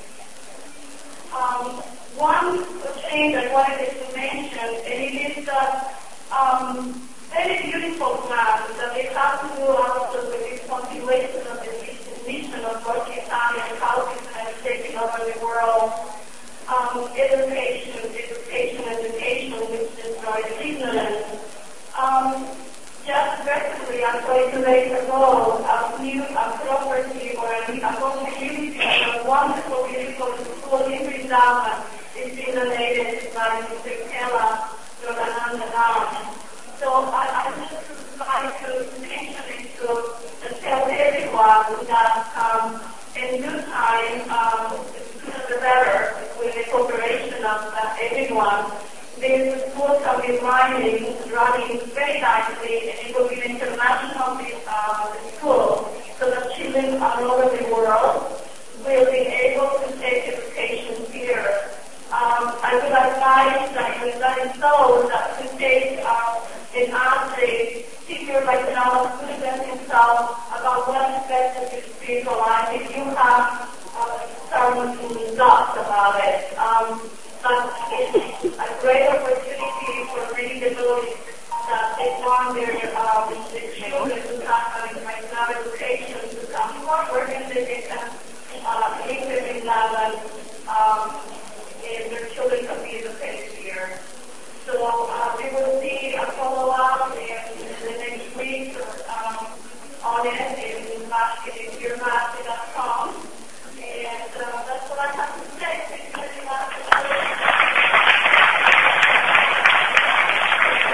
Um, one thing I wanted to mention, and it is that um, very beautiful class that they have to do also with this continuation of the mission of Lord Chaitanya and how this has taken over the world. Um, education, education, education, which destroys ignorance. Um, just recently, I saw two days ago, a new a property or a, a possibility of a wonderful, beautiful school in Vrindavan. It's been donated by Mister Kela Yogananda. So I, I just like to mention it to tell everyone that um, in due time, um, the better, with the cooperation of uh, everyone, this school can be running, running very nicely, and it will be an international uh, school, so that children all over the world will be able to take education here. Um, I would advise that you guys know that to take uh, an athlete, figure like now, student himself about what is best of your spiritual life. If you have uh, some thoughts about it, um, but it's a great opportunity for many devotees that they want their um, the children to have an education to come forward and they can uh, live in Lavan. Um, and their children can be educated here. So uh, we will see a follow-up in, in the next week um, on it in basket dot com. And uh, that's what I have to say. Thank you very much.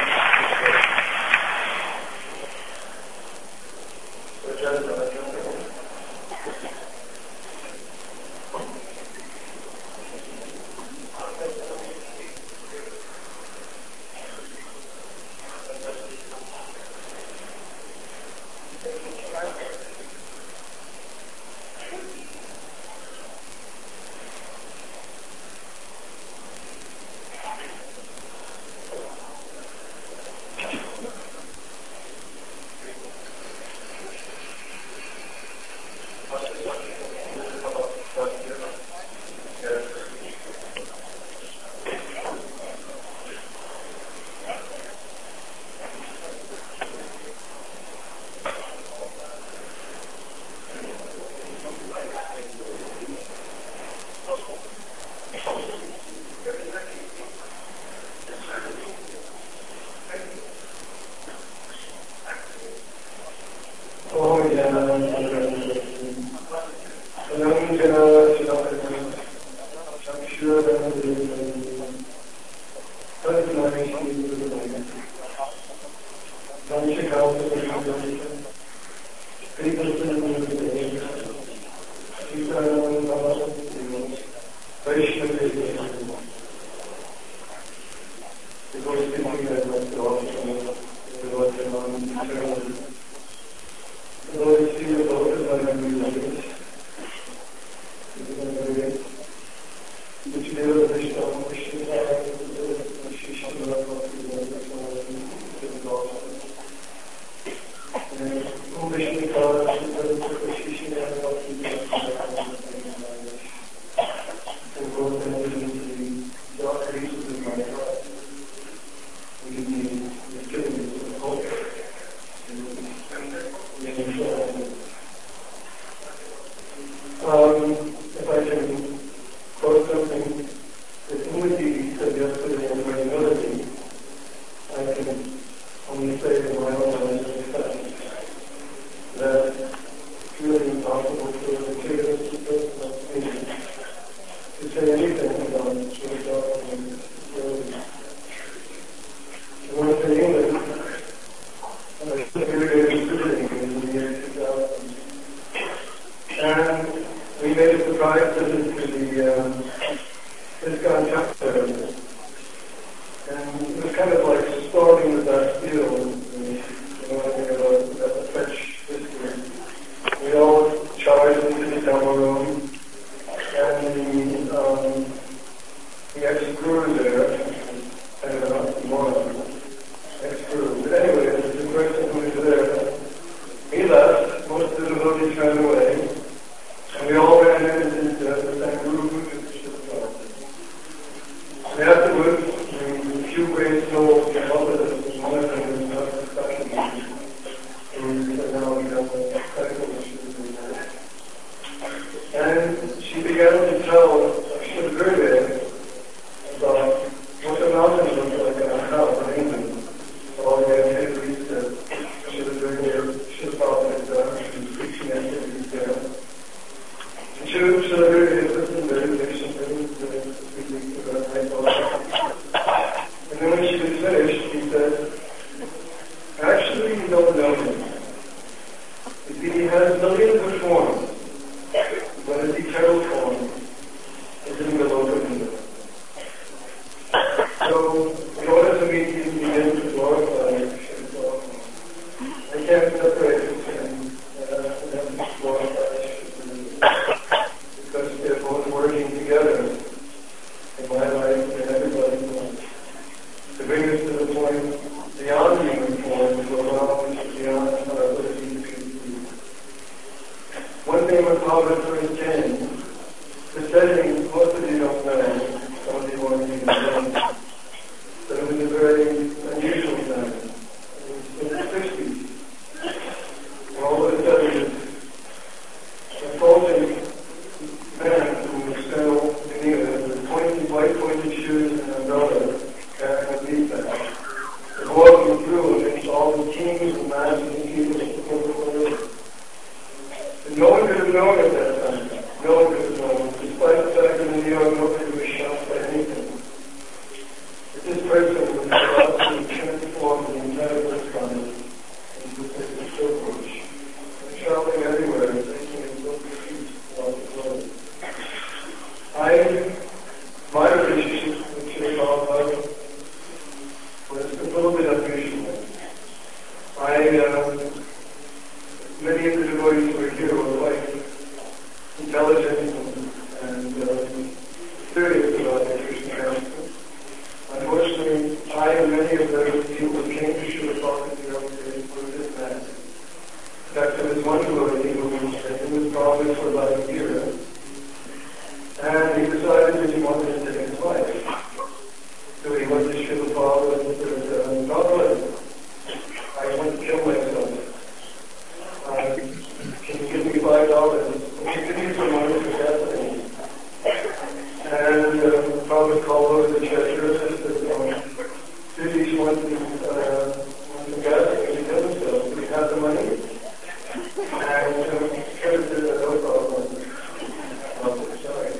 In fact, there was one devotee who was in probably for about a year, and he decided that he wanted to take his life. So he went to Srila Prabhupada and said, um, Prabhupada, I want to kill myself. Uh, can you give me five dollars? Can you give me some money for gasoline? And uh, Prabhupada called over the treasurer and said, um, Sudesh wants uh, wants some gasoline to kill himself. Do you have the money? And um, treasurer said, no problem. Oh, sorry.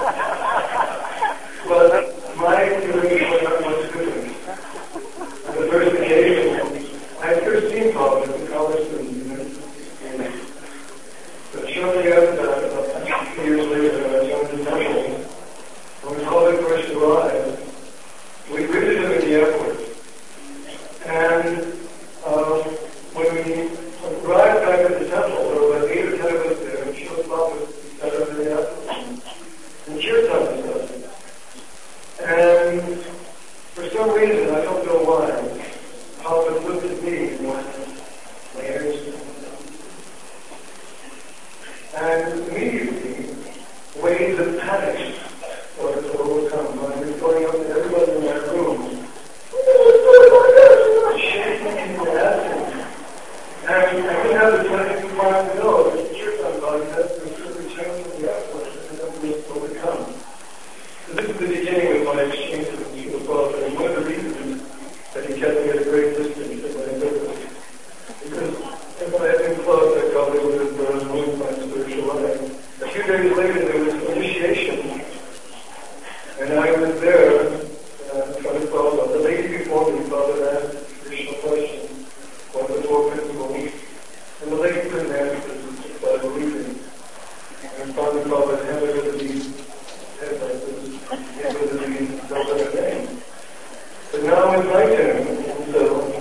But my experience was not much different. On the first occasion, I had first seen Prabhupada as a college student, you know. But shortly after that, about a few years later, I joined the temple. When Prabhupada first arrived, we greeted him at the airport. And um, when we arrived back at the temple, there were about eight or ten of us there, and Srila Prabhupada sat over the airport and kirtan and stuff. And for some reason, I don't know why, Prabhupada looked at me and went, "Where's?" And immediately, waves of panic started to overcome. I was going up to everybody in my room, shaking and laughing. And I didn't have the time to find to know that kirtan body has been really changed in the airport and everybody was overcome. So this is the beginning of my exchange with Srila Prabhupada, and one of the reasons that he kept me at a great distance in my business. Because if I had been close, I probably would have uh, ruined my spiritual life. A few days later, there was initiation, and I was there uh, in front of Prabhupada. The lady before me, Prabhupada asked a traditional question, what are the four principles? And the lady couldn't answer it by believing. And finally, Prabhupada handed her the head like this, handed her the Velvet name. But now it's my turn, and so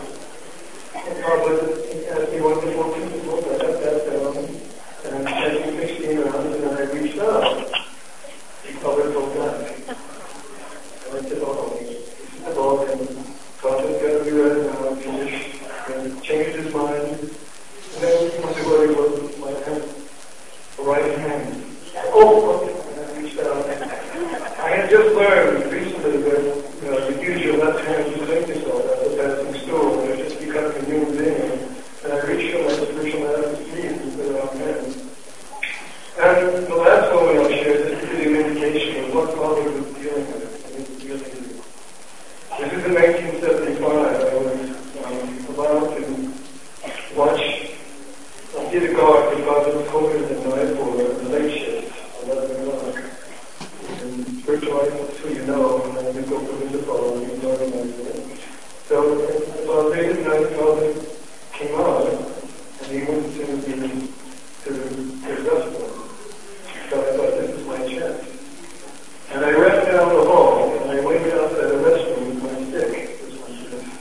Prabhupada asked me what the four principles. I got that down, and I'm checking sixteen rounds, and then I reached out. He Prabhupada told back. And I said, oh, this is the ball, and Prabhupada's got to be ready now, finish, and changed his mind. And then he went to where he was with my hand, right hand. Oh, okay, and I reached out. I had just learned recently that you know, you use your left hand to sink yourself as a passing stool, and it's just becoming a new thing. And I reached for my spiritual master's feet and put it on him. And the last moment I'll share is to give you an indication of what Prabhupada was dealing with. And he was dealing with. This is in nineteen seventy-five. I was um, allowed to watch a theater guard with Prabhupada Kogan at night for the late shift, eleven o'clock. And spiritual life, so you know, and you go through the phone and you organize it. So about late at night, Prabhupada came out, and he went to the to the restaurant. So I thought, this is my chance. And I ran down the hall, and I went outside the restaurant with my stick. This was my chance.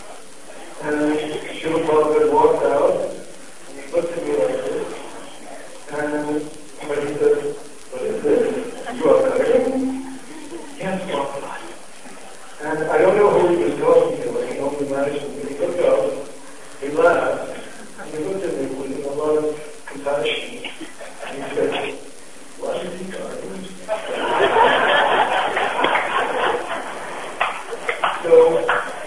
And Srila Prabhupada walked out, and he looked at me like this, and when he said, what is this? You are cutting? Yes, Prabhupada. And I don't know who he was talking to, I can only imagine, but he looked up, he laughed, and he looked at me with a lot of compassion, and he said, why is he cutting? So,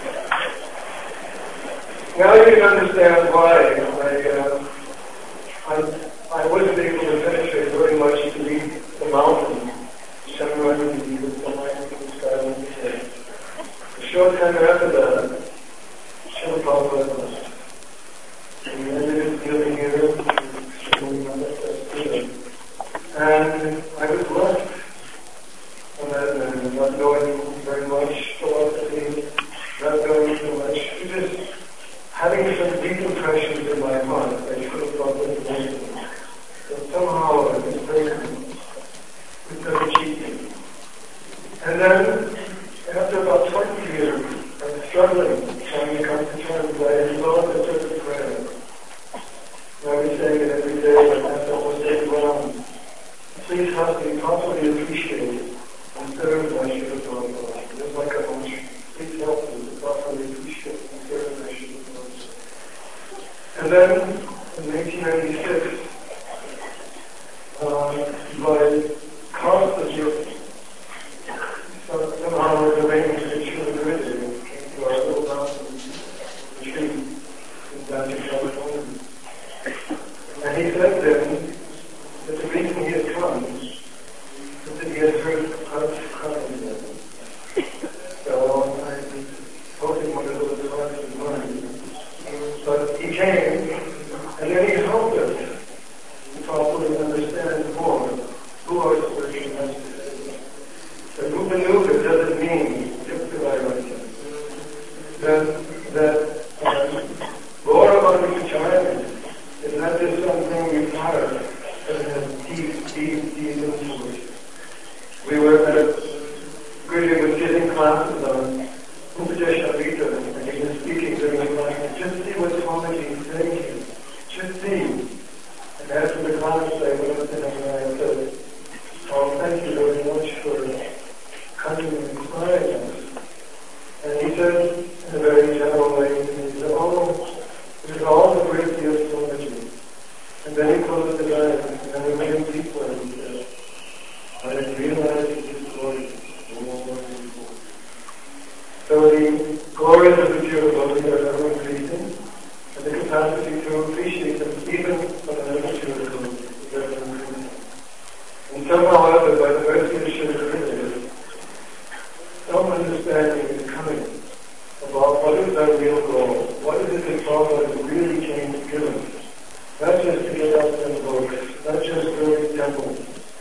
now you can understand why I, uh, I, I wasn't able to penetrate very much to meet the mountain, Shamarani, the sunlight, the sky, and the day. A short time after that, Srila Prabhupada left. And we ended up dealing here, and I was left on that night, not knowing very much philosophy, not knowing so much, just having some deep impressions in my heart that I should have thought was amazing. So somehow I was very, was very cheating. And then, after about twenty years, I was struggling, trying to come to terms. I had developed a certain prayer. And I was saying it every day, and after almost every round, please help me properly appreciate and serve my Srila Prabhupada. Just like I want you, please help me to properly appreciate and serve my Srila Prabhupada. And then, in in eighteen ninety-six, um, by constantly somehow arranged to Chile Grid to our little mountain retreat in Dante, California. And he said then that the reason he had come was that he had heard us coming then. So I was hoping one of those hearts and minds. But he came, and then he helped us to properly understand more who our spiritual master is. The Rupa Nuga doesn't mean Yuktivayvata. That, that uh, Gauravani Vichayana is not just something we heard, but it has deep, deep, deep influence. We were at a Gurudev was giving classes on Upadeshamrita, and he was speaking during the class. Just see what Swamiji is saying here. Just see. And after the class, I went up to him and I said, "Oh, thank you very much for coming and inspiring us." And he said, in a very general way, he said, "Oh, it is all the great deal of Swamiji." And then he closed his eyes, and then we went deeper, and he said, "I have realized his glory more and more." So the glories of the pure devotee are ever increasing, and the capacity to appreciate them, even from an immature devotee, is ever increasing. And somehow or other, by the mercy of the Shri some understanding is coming about what is our real goal, what is it that Prabhupada really came to give us. Not just to get out in books, not just building temples.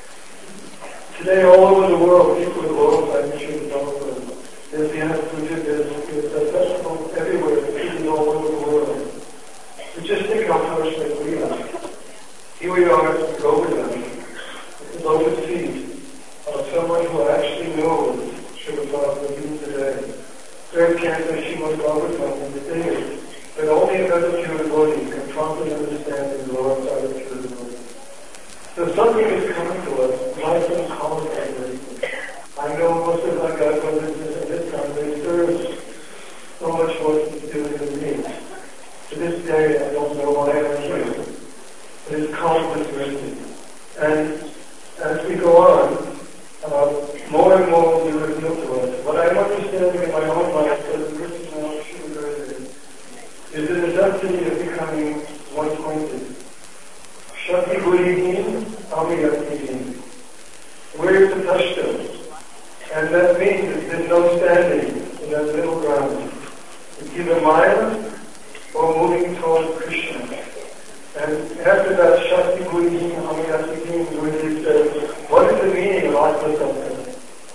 Today, all over the world, people are glorifying the Shri Prabhupada. There's the Anna-Puja, there's, there's a festival everywhere, people all over the world. But just think how fortunate we are. Here we are in Govardhan, at the lotus feet of someone who actually knows Srila Prabhupada even today. Third cancer, Srimad Bhagavatam, in the day that only another pure devotee can properly understand and glorify the pure devotee. So something is coming to us, life and calling us. I know most of my God brothers in this time, they serve so much more to do than me. To this day, I don't know why I'm here. But it's countless mercy. And as we go on, uh, more and more will be revealed to us. What I'm understanding in my own life, as a person now, is the necessity of becoming one-pointed. Shakti Gurihim, Amiyatihim. Where is the touchstone? And that means that there's no standing in that middle ground. It's either Maya or moving towards Krishna. And after that, Shakti Gurihim, Amiyatihim, Gurudev says, what is the meaning of Atma Sattva?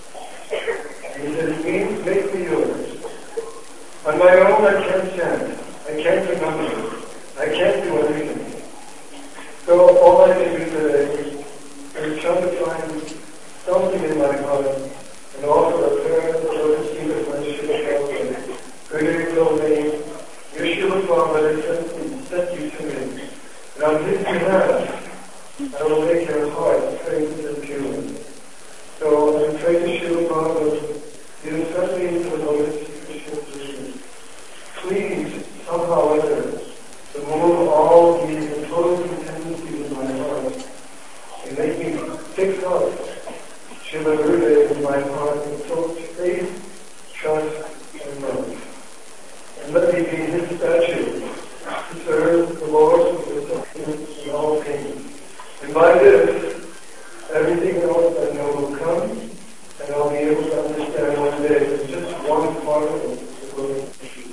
He says, it means make me yours. On my own, I can't stand. I can't remember. I can't do anything. So all I can do today is try to find something in my heart and offer a prayer to the feet of my Srila Prabhupada. Gurudev told me, your Srila Prabhupada sent, sent you to me. And on his behalf, I will make your heart praise and pure. So I pray to Srila Prabhupada, you sent me into the lotus feet. Please, somehow or other, to move all these opposing tendencies in my heart and make me fix up Srila Gurudev in my heart with total faith, trust, and love. And let me be his statue to serve the Lord with sustenance in all pain. And by this, everything else I know will come, and I'll be able to understand one day it's just one part of the glory of Shiva.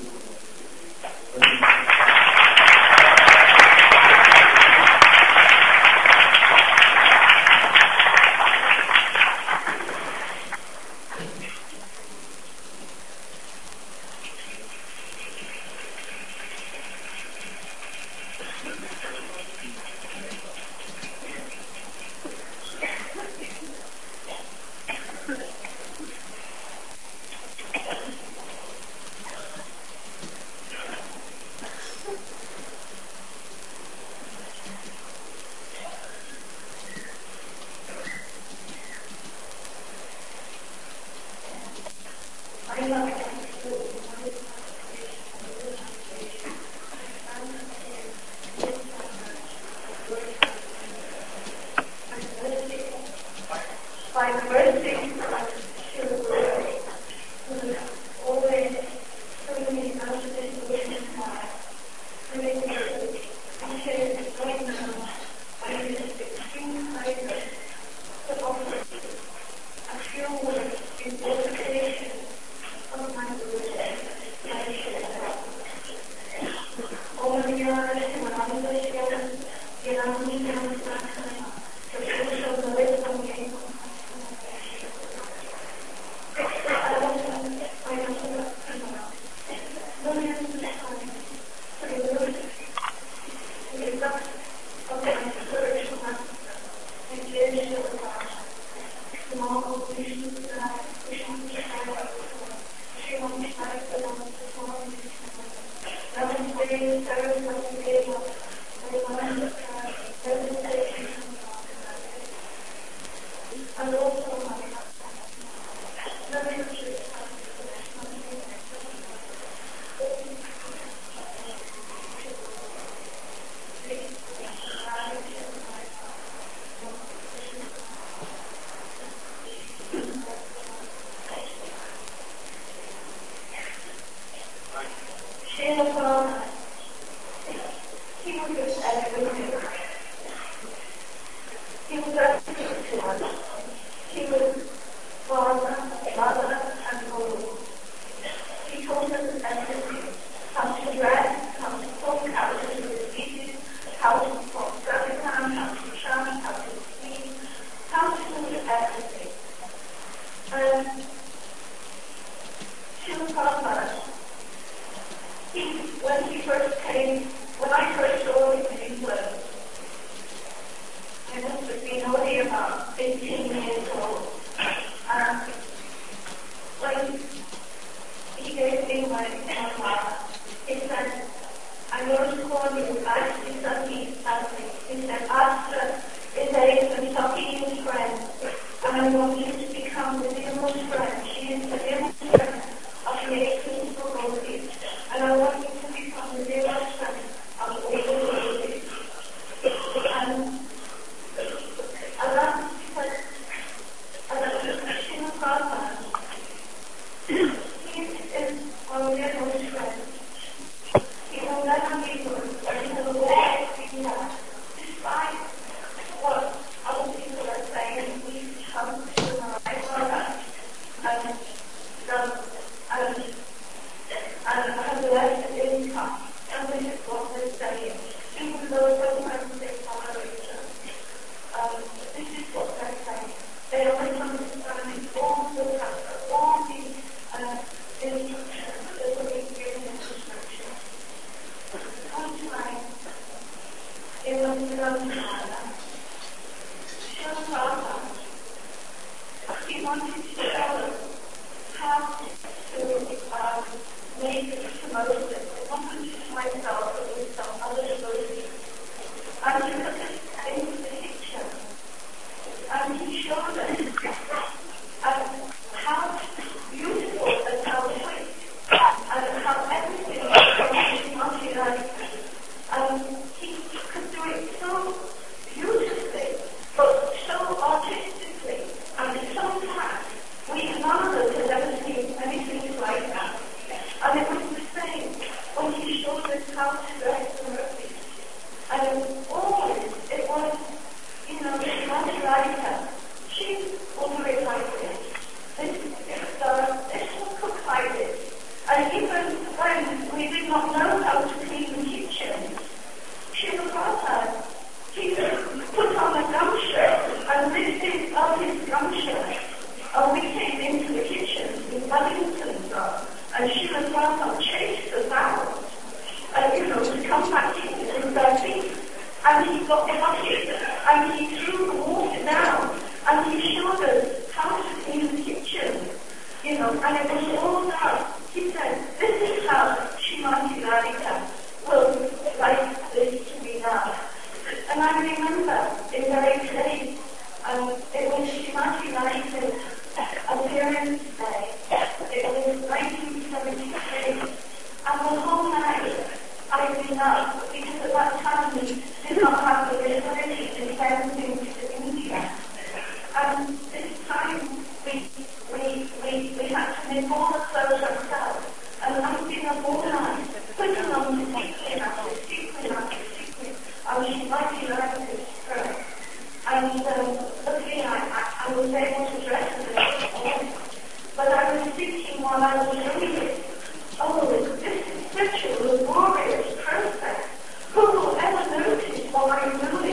Who will ever notice what I'm doing?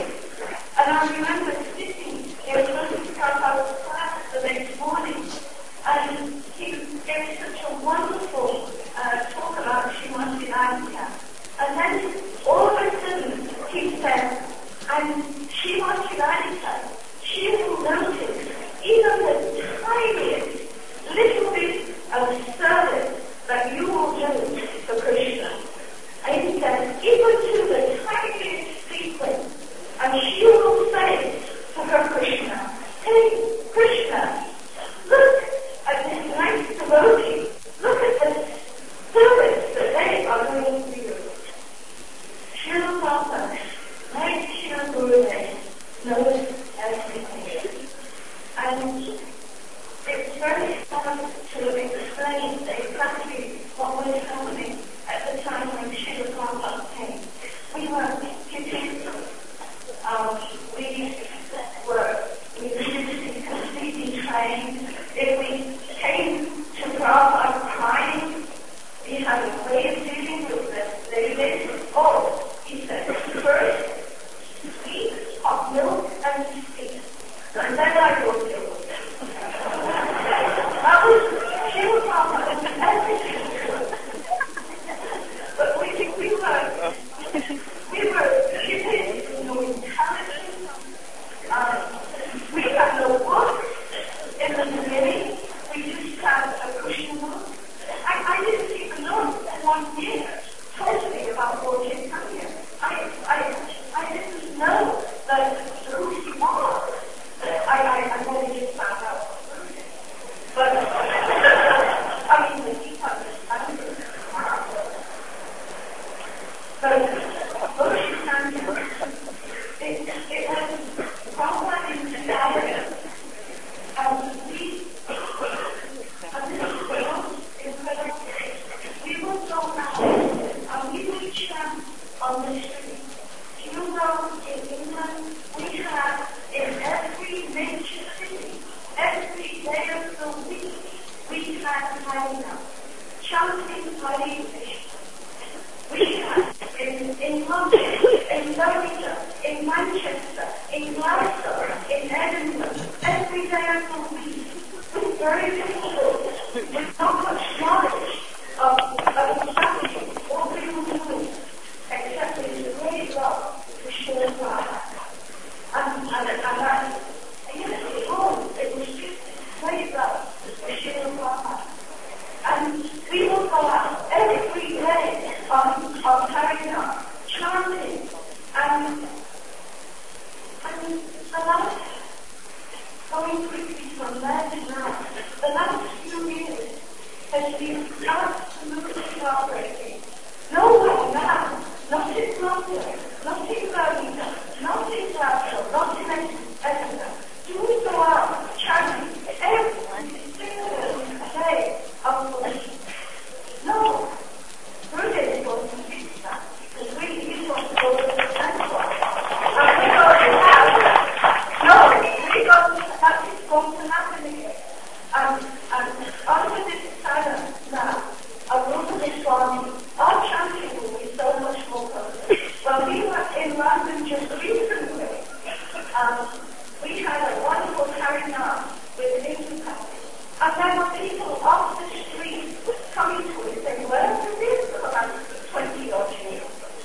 And, and she was humanity. She will notice even the tiniest little bit of service that you will do for Krishna. And he says, even to the tiniest sequence, and she will say to her Krishna, hey, Krishna, look at this nice devotee. Look at the service that they are doing for you. Srila Prabhupada, like Srila Gurudev, knows everything. And it's very hard to explain exactly what was happening at the time when Srila Prabhupada came. We were getting, um, we were, we needed to be completely trained. If we came to Prabhupada crying, we had a way of dealing with the ladies. Oh, he said, first, sweet, hot milk and sweet. And then I will deal with it. That was, she was Prabhupada and everything. But we, we were, we were kids, no intelligence. Um, we had no books in the beginning. We just had a cushion book. I, I didn't even know one year totally about Lord Chaitanya. I, I, I didn't know that who he was. I, I, I only just found out. But, I mean, the deep understanding. But Lord Chaitanya, it, it was Prabhupada in the area. And we, and this is the most incredible thing. We would go out and we would chant on the street. You know, in England, we have in every major city, every day of the week, we have Harina, chanting Hare Krishna. We have in, in London, in Birmingham, in Manchester, in Glasgow, in Edinburgh, every day of the week, with very little, with not much knowledge of, of exactly what we were doing, except with a great love for Srila Prabhupada. And, and, and I, yes, it was, it was just great love for Srila Prabhupada. And we will go out every day on, on Harinam, chanting, and, and the last, going quickly from there to now, the last few years has been absolutely heartbreaking. Nowhere now, not in London, not in Birmingham, not in Glasgow, not in Edinburgh, do we go out chanting every single day of the week? No. Gurudev is going to fix that, because we, he's going to go to the temple. And we go to have, no, we go to, that is going to happen again. And, and under this silence now, Arupa Swami, our chanting will be so much more closer. When we were in London just recently, um, we had a wonderful Harinam with Hindu country. And there were people off the street coming to us saying, where has this for the last twenty odd years?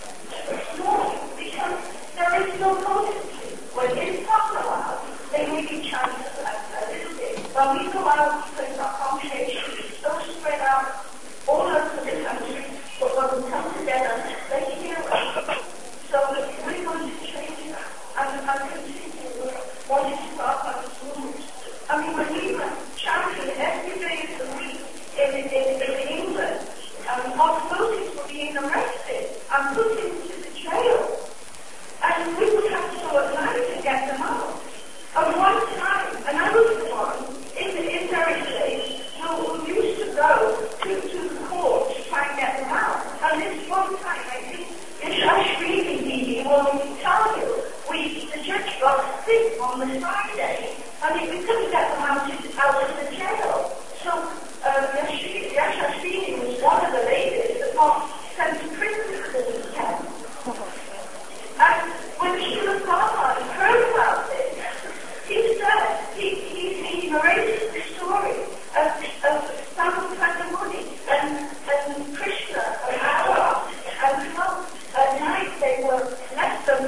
No, because there is no potency. When it's not allowed, they may be chanted a little bit. When we go out, because our congregation is so spread out all over the country, but when we come together, they hear us. So we're going to change that and, and continue wanting to start on the movement. I mean, when we were chanting every day of the week in, in, in England, um, our devotees were being arrested and put into the jail. And we would have to go at night to get them out. And one time, and I was the one in, in Derry Place who used to go to, to the court to try and get them out. And this one time, I think, in Ashwini meeting, well, we can tell you, we, the judge got sick on the Friday, and we couldn't get them out, out of the jail. So, uh, Yashashvini was one of the ladies that got sent to prison for the weekend. And when Srila Prabhupada heard about this, he said, he, he, he narrated the story of, of Samu Pandamuni and, and Krishna and Radha, and how at night they were left under the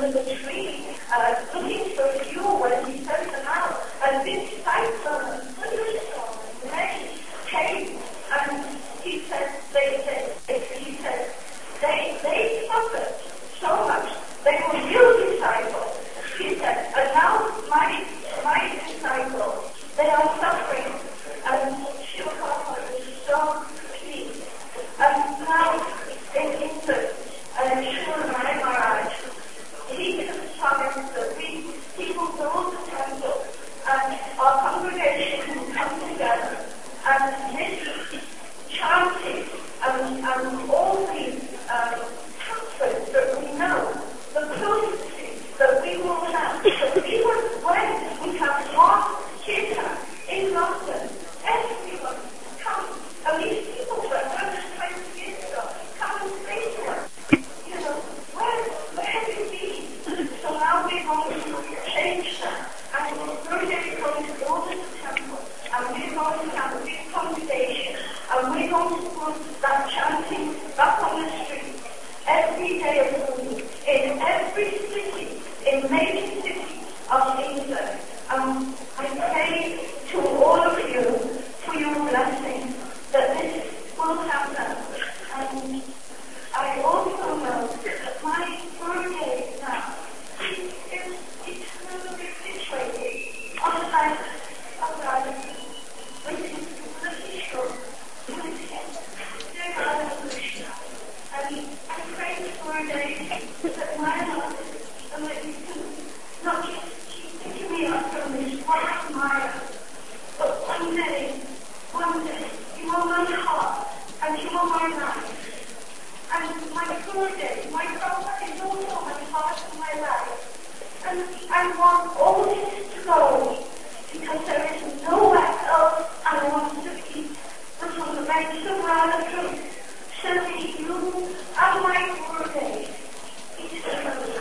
tree, uh, looking for fuel, and he sent them out. And this cyclone, thunderstorm, rain came, and he said, they, they, he said, they, they suffered so much. They were real disciples. He said, and now my, my disciples, they are suffering. And Shiva Prabhupada was so pleased. And now, in England, uh, Shiva Maharaj, he decided that we people go to the temple and our congregation can come together and this chanting and, and all the uh, comfort that we know, the potency that we will have. So even when we have one kirtan in London, everyone come, and these people that were twenty years ago, come and say to us, you know, where, where have you been? So now we're going to change that. And we're going to go to the temple, and we're going to have a big congregation, and we're going to put that chanting back on the street every day of the week, in every city, in major cities of England. Um, I pray to all of you for your blessing that this will happen. And I also know that my birthday now is eternally situated on the bank of God, which is completely sure, with him, dear God Krishna. And I pray for a day that my life, and that you can not just keep picking me up from this one mile, but one day, one day, you are my heart, and you are my life. And my birthday, my Prabhupada is also my heart and my life. And I want all this to go, because there is nowhere else I want to be but on the banks of Radha, serving you and my birthday eternally.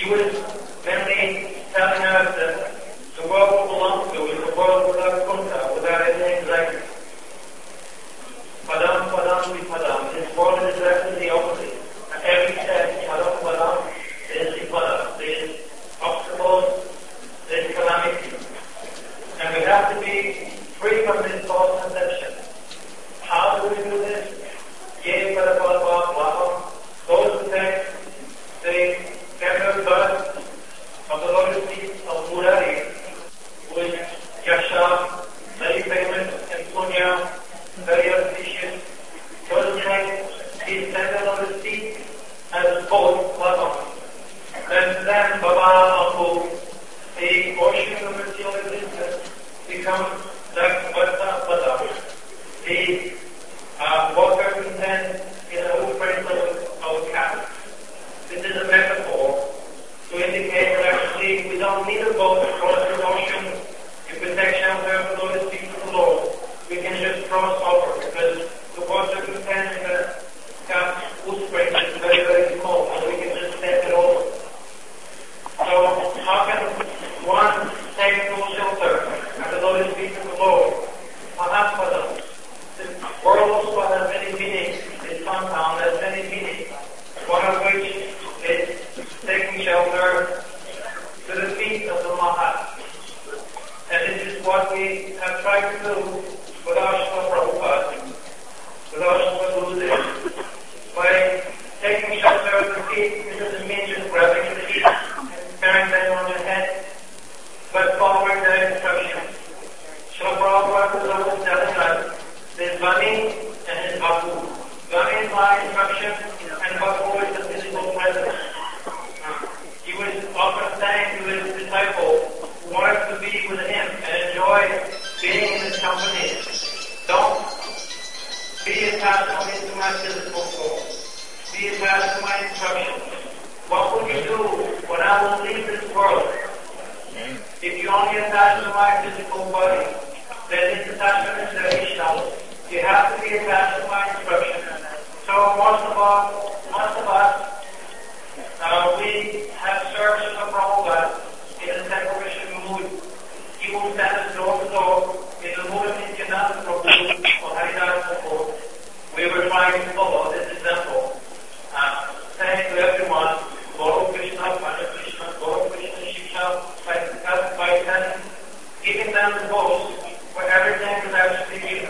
He was mainly telling us that the world we belong to is a world without kunta, without anything like padam, padam, vi padam. This world is exactly the opposite. At every step, padam, padam, there is vipada, there is obstacles, there is calamity. And we have to be free from this false conception. How do we do this? Ye pada pada pada pada. Those who take the chemical birth of the lotus feet of Murari with yasha, very payment, and punya, very auspicious. Those who take these tender lotus feet as a boat, Baba. Then, then Baba Abu, the ocean of material existence, becomes like Vata Pada. The uh, water contained in a whole principle of a cap. This is a metaphor to indicate that actually we don't need a boat to cross the ocean to protect shelter of the lotus feet of the Lord. We can just cross over because the water contained in the cap spring is very, very small, and we can just step it over. So how can one take no shelter at the lotus feet of the Lord? Mahapada. The world also has many meanings. This compound has many meanings. One of which is taking shelter to the feet of the Mahat. And this is what we have tried to do with our Srila Prabhupada, with our Srila Gurudev. By taking shelter of the feet, it doesn't mean just grabbing the feet and carrying them on your head, but following their instructions. Srila Prabhupada was always telling us, there's Vani and his Bapu. Vani is my instruction, and Bapu is the physical presence. He was often saying to his disciple, who wanted to be with him and enjoy being in his company, don't be attached only to my physical form. Be attached to my instructions. What will you do when I will leave this world? If you only attach to my physical body, then this attachment is very shallow. You have to be attached to my instruction. So most of us, most of us, uh, we have searched for Prabhupada in a separation mood. He will stand us door to door in the mood of Nityananda Prabhu or Haridas Prabhu. We were trying to follow this example, uh, saying to everyone, Guru Krishna, Padma Krishna, Guru Krishna, Shiksha, by, by telling, giving them the post where everything is actually given.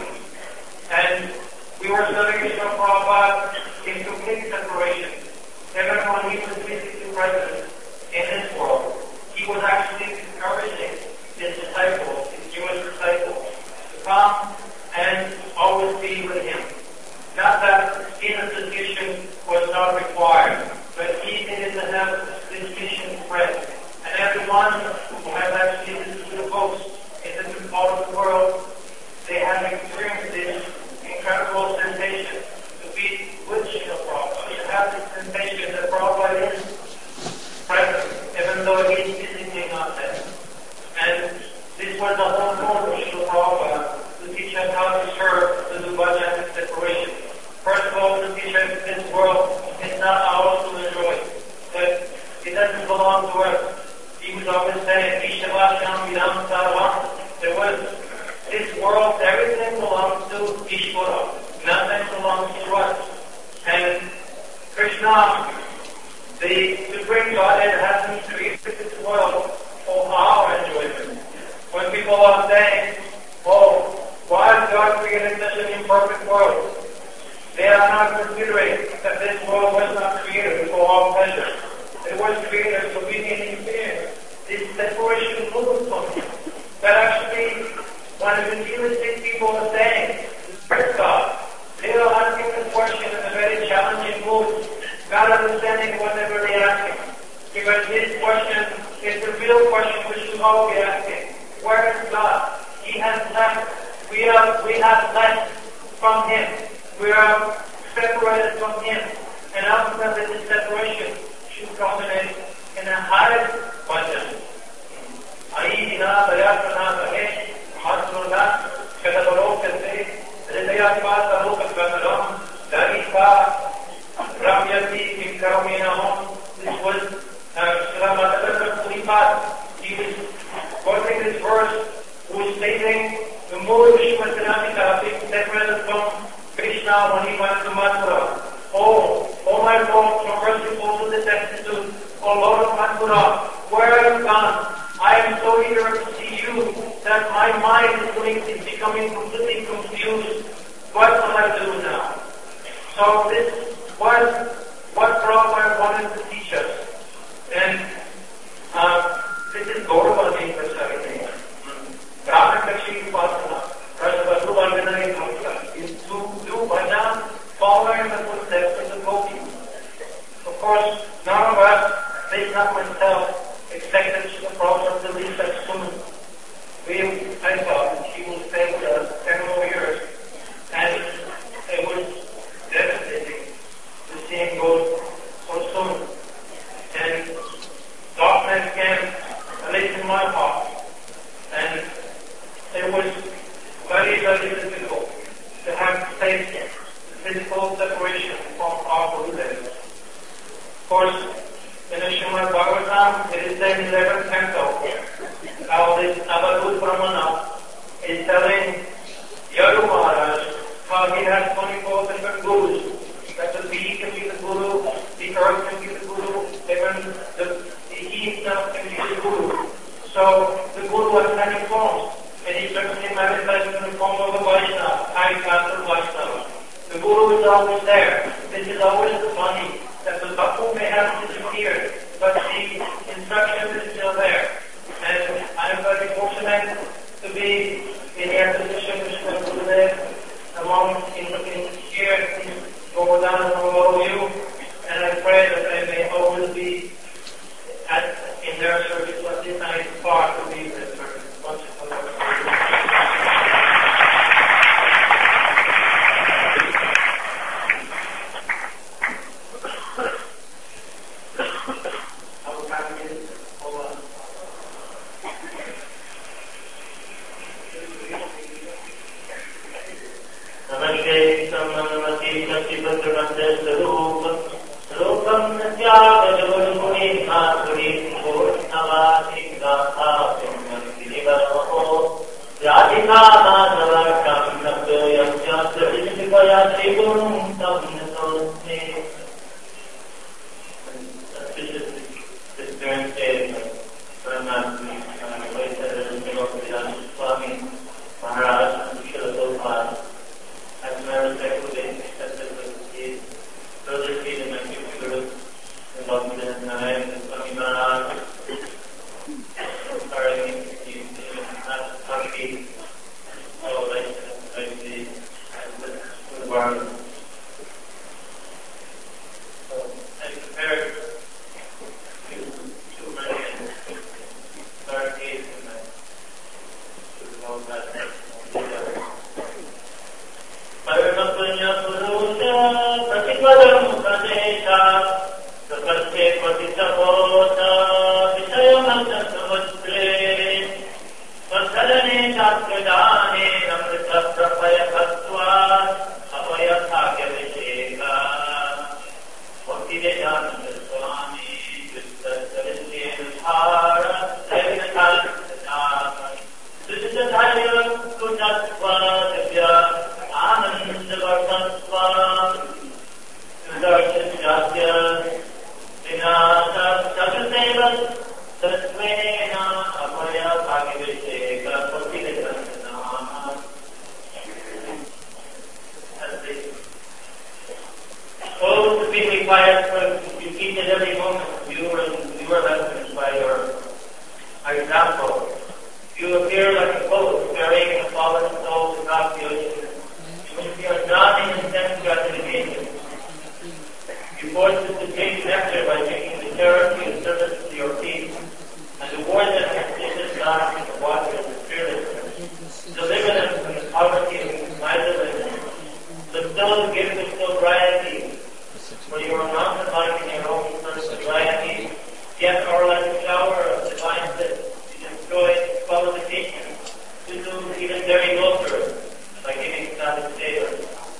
And we were serving Krishna Prabhupada in complete separation. Even when he was physically present in this world, he was actually encouraging his disciples, his Jewish disciples, to come and always be with him. Not that in association was not required, but he needed to have this mission spread. And everyone who has actually this little post in different part of the world, they have experienced this incredible sensation to be with Srila Prabhupada. You have this sensation that Prabhupada is present, even though he is physically not there. And this was the whole goal of Srila Prabhupada, to teach us how to serve the Dubhajan separation. First of all, to teach us this world is not ours to enjoy, that it doesn't belong to us. He was always saying, Ishavasham Vidam Sarvam. There was this world, everything belongs to Ishvara. Nothing belongs to us. And Krishna, the Supreme Godhead, hasn't created this world for our enjoyment. When people are saying, oh, why has God created such an imperfect world? They are not considering that this world was not created for our pleasure. It was created so we can experience this separation movement from Him. That actually, when materialistic people are saying, praise God, they are asking this question in a very challenging mood, not understanding what they're really asking. Because this question is the real question we should all be asking. Where is God? He has left. We are, we have left from Him. We are separated from Him. And ultimately this separation should culminate in a higher bhajan. Aidina Dayatana Ganesh Mahasurna Kadabaro Kate Redayatma Taruka Kanaram Darika Ramyati Kinkaramina. This was Srila Madhavendra Puripad, he was quoting this verse, who is stating, the Mula Vishwanathika being separated from Krishna when he went to Mathura. Oh, oh my Lord, so merciful to the destitute, O Lord of Mathura, where are you gone? I am so eager to see you that my mind is, going, is becoming completely confused. What will I do now? So this was what Prabhupada wanted to teach us. And uh, this is Gaurava being everything. Brahma Kakshi Upasana, Rajavadhuvandanai Bhakta, is to do bhajan, following the footsteps of the gopis. Of course, none of us, based on myself, expected the Prabhupada to leave that soon. We, I thought he will stay with us ten more years, and it was devastating to see him go so soon. And darkness came, at least in my heart, and it was very, very difficult to have to face the physical separation from our Gurudevas. Of course, in the Srimad Bhagavatam, it is said in the eleventh canto, how this Avadut Brahmana is telling Yadu Maharaj how he has twenty-four different gurus, that the bee can be the guru, the earth can be the guru, even the, the heat itself can be the guru. So the guru has many forms, and he certainly manifests in the form of a Vaishnava, high class of Vaishnava. The guru is always there. This is always the funny, that the bhakkhu may have disappeared, but the instruction is still there. And I am very fortunate to be in the acquisition of Srila Gurudev among in, in here in Govardhan among all of you, and I pray that I may always be at, in their service at this time far to be their service. Once and for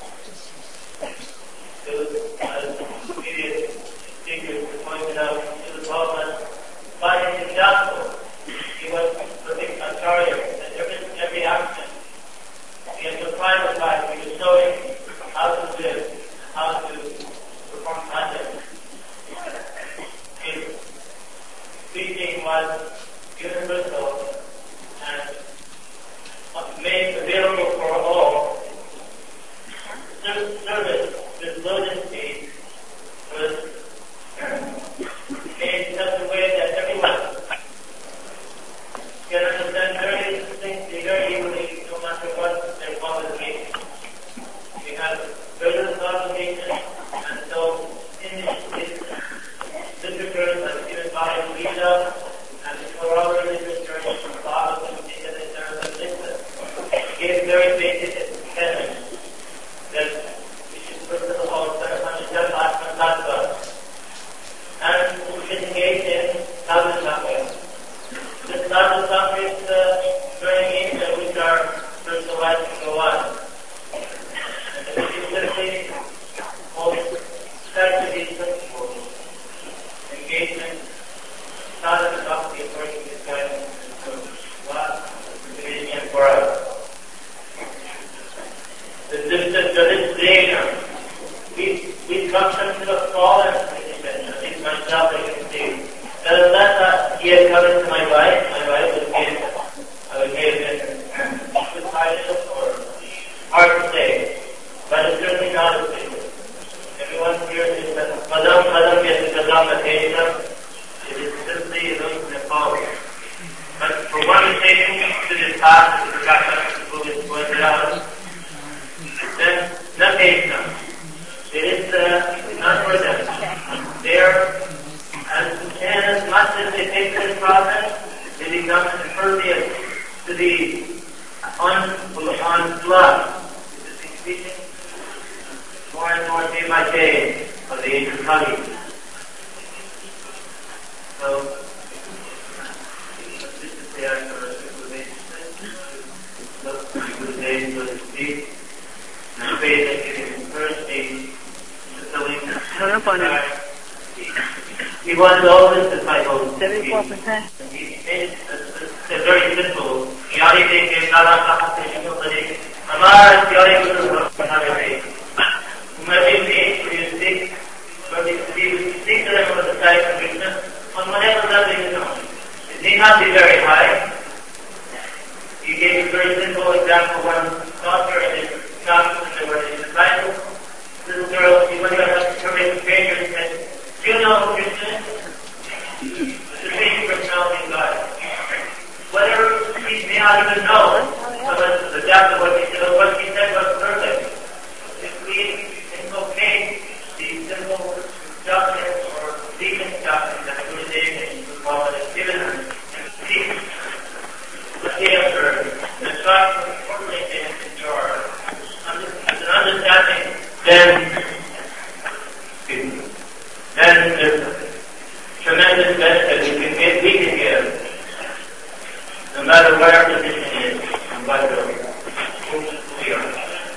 pointed out was given Bristol and made available for all. Service with loyalty was made in such a way that everyone can understand very distinctly, very easily, no matter what their qualifications. We have very little qualifications, and so in this literature that's given by Lisa and for all religious journeys from Bible to Lisa and Sarah and Lisa, gave very basic tenets that we should put to the whole Saraswati Tattva and we should engage in Sadhu Sangha. This Sadhu Sangha is the very means that which our spiritual life can go on. And if we simply hold tight to these principles, engagement, sadhana bhakti according to guidance and what is convenient for us. The distance of this creation, we we come to a fallen condition. I think myself I can see. That unless uh, he had come into my life, my life would have been, I would may have been suicidal or hard to say. But it's certainly not a thing. Everyone here is that Madam Madam gets the Madam Attention. It is simply looking at power. But for one occasion to this path, to the practice of Buddhist pointed out, then nothing. It is uh, not for them. They are, as, and as much as they take this process, they become impervious to the on, on blood. Is this speaking? More and more day by day of the age of Kali. So, this is the act of civilization. Look to the day, so to speak. And faith that it is first a fulfilling. He was always disciples. seventy-four percent. He made it very simple. Yari dekhe nala kahate shukade. Amar yari guru bhagavate. Whomever means to you speak, but if you speak to them about the type of Krishna, on whatever level you know. It need not be very high. He gave a very simple example. One daughter and his son, they were his disciples. Little girl, she went out to her stranger and said, do you know who Krishna is? The Supreme Personality of God. Whether he may not even know about the depth of what he said, what he said was perfect. If we inculcate the simple doctrines or deacon doctrines that Guru Dev Muhammad has given us and teach what they have heard and try to formulate them into our understanding, then then there's tremendous benefit we can get, we can give, no matter what our position is and what we are.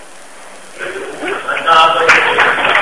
And now,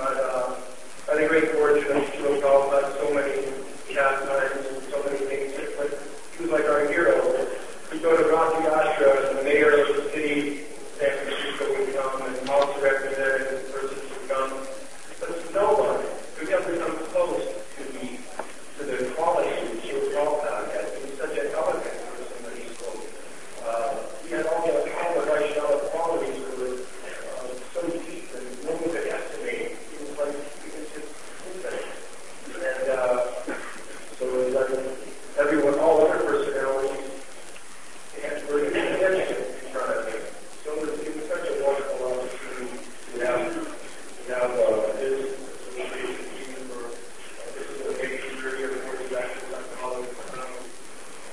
had a great fortune to have gone so many pastimes and so many things that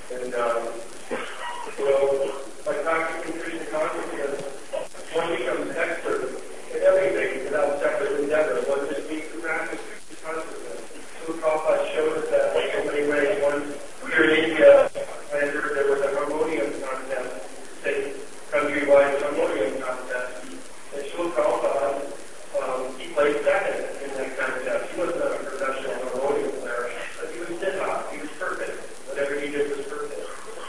And, um, so, like Doctor Krishna Consciousness, one becomes expert in everything without separate endeavor. One just needs to practice consciousness. So Prabhupada showed us that in so many ways. One, here in India, I heard there was a harmonium contest, state countrywide harmonium contest. And Srila Prabhupada, um, he played second in that contest. He wasn't a professional harmonium player, but he was nidha. He was perfect. Whatever he did was perfect.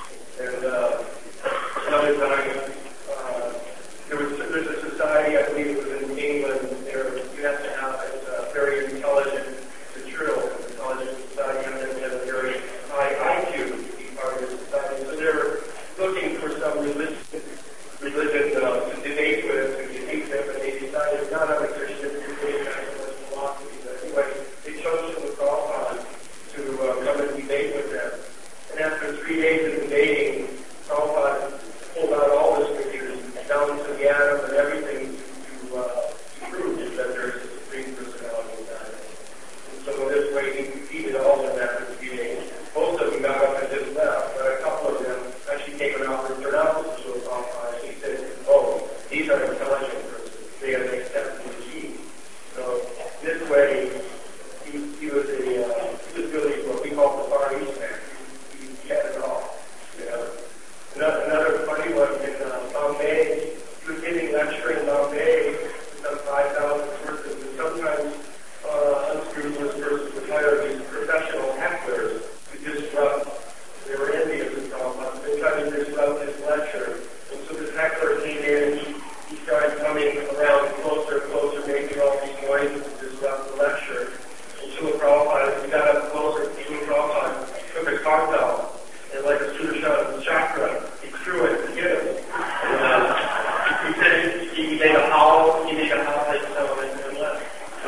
And uh, another time, uh, there was there's a society, I believe it was in England, there you have to have a very intelligent, material, intelligent society, and then you have a very high I Q to be part of the society. So they were looking for some religion, religion uh, to debate with, to defeat them, and they decided not on a Christian debate, nationalist philosophy. But anyway, they chose Srila Prabhupada to uh, come and debate with them. And after three days of debating, Prabhupada pulled out all the scriptures down to the atom and everything to, uh, to prove that there is a supreme personality in God. And so this way he defeated all of them after three days. Most of them got up and just left, but a couple of them actually came out and turned out to Srila Prabhupada. He said, oh, these are intelligent persons. They have accepted the key. So this way, he, he was a uh, he was really what we call the Far East man. He, he had it all. You know? Another, another funny one in uh, Bombay. He was giving lecture in Bombay, some five thousand persons, and sometimes uh, unscrupulous persons would hire these professional hecklers to disrupt. They were envious of Prabhupada. They tried to disrupt his lecture. And so this heckler came in and he, he started coming around closer and closer, making all these noises to disrupt the lecture. And Srila Prabhupada, as he got up closer, Srila Prabhupada took a kartal and like a Sudarshan chakra, he threw it to hit him. And uh, he said he, he made a howl, he made a howl like someone and left.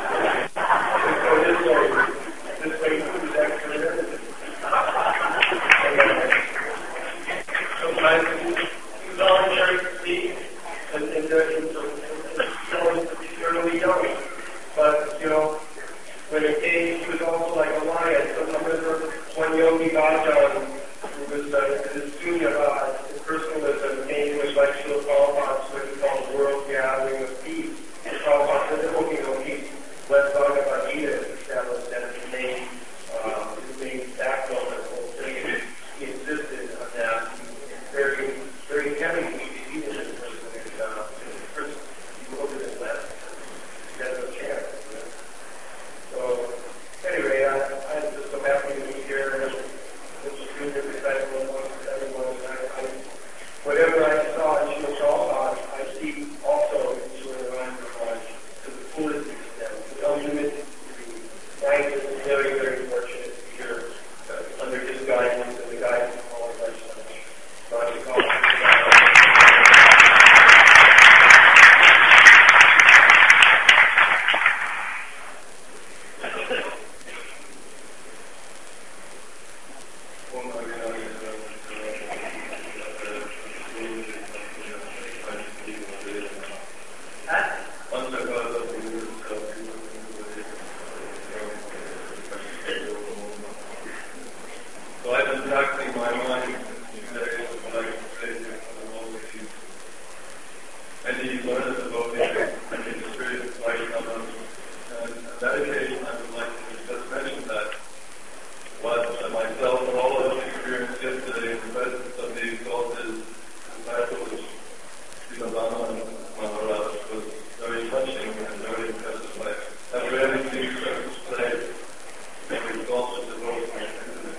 And so this way, this way he was actually there. And, uh, sometimes he was voluntary to speak, and, and, uh, and so he's really young. But, you know, when it came, he was also like a lion. So I remember one Yogi Bhajan, who was uh, in the Sunyavad, in personalism, came with like Srila Prabhupada's what he called World Gathering of Peace. And Prabhupada said, there will be no peace. Let Bhagavad Gita establish that as his main, uh, his main backbone of the whole thing. And he insisted on that. Very, very heavy. He defeated this person. And uh, the person, he wrote it in left. He had no chance. So, anyway, I, I'm just so happy to be here. And it's just really exciting amongst everyone. And I, I, whatever I saw in Srila Prabhupada, I see also in Srila Ryan Maharaj to the fullest extent. The ultimate degree. I am very, very fortunate to be here uh, under his guidance and the guidance of all of our sons. So I should call it. So I've been practicing my mind these days, what I can say to all of you. Many learners about it and experience like others. And on that occasion, I would like to just mention that what myself and all of us experienced yesterday in the presence of the exalted disciples, Srinivana and Maharaj, was very touching and very impressive. I have rarely seen such display of exalted devotion.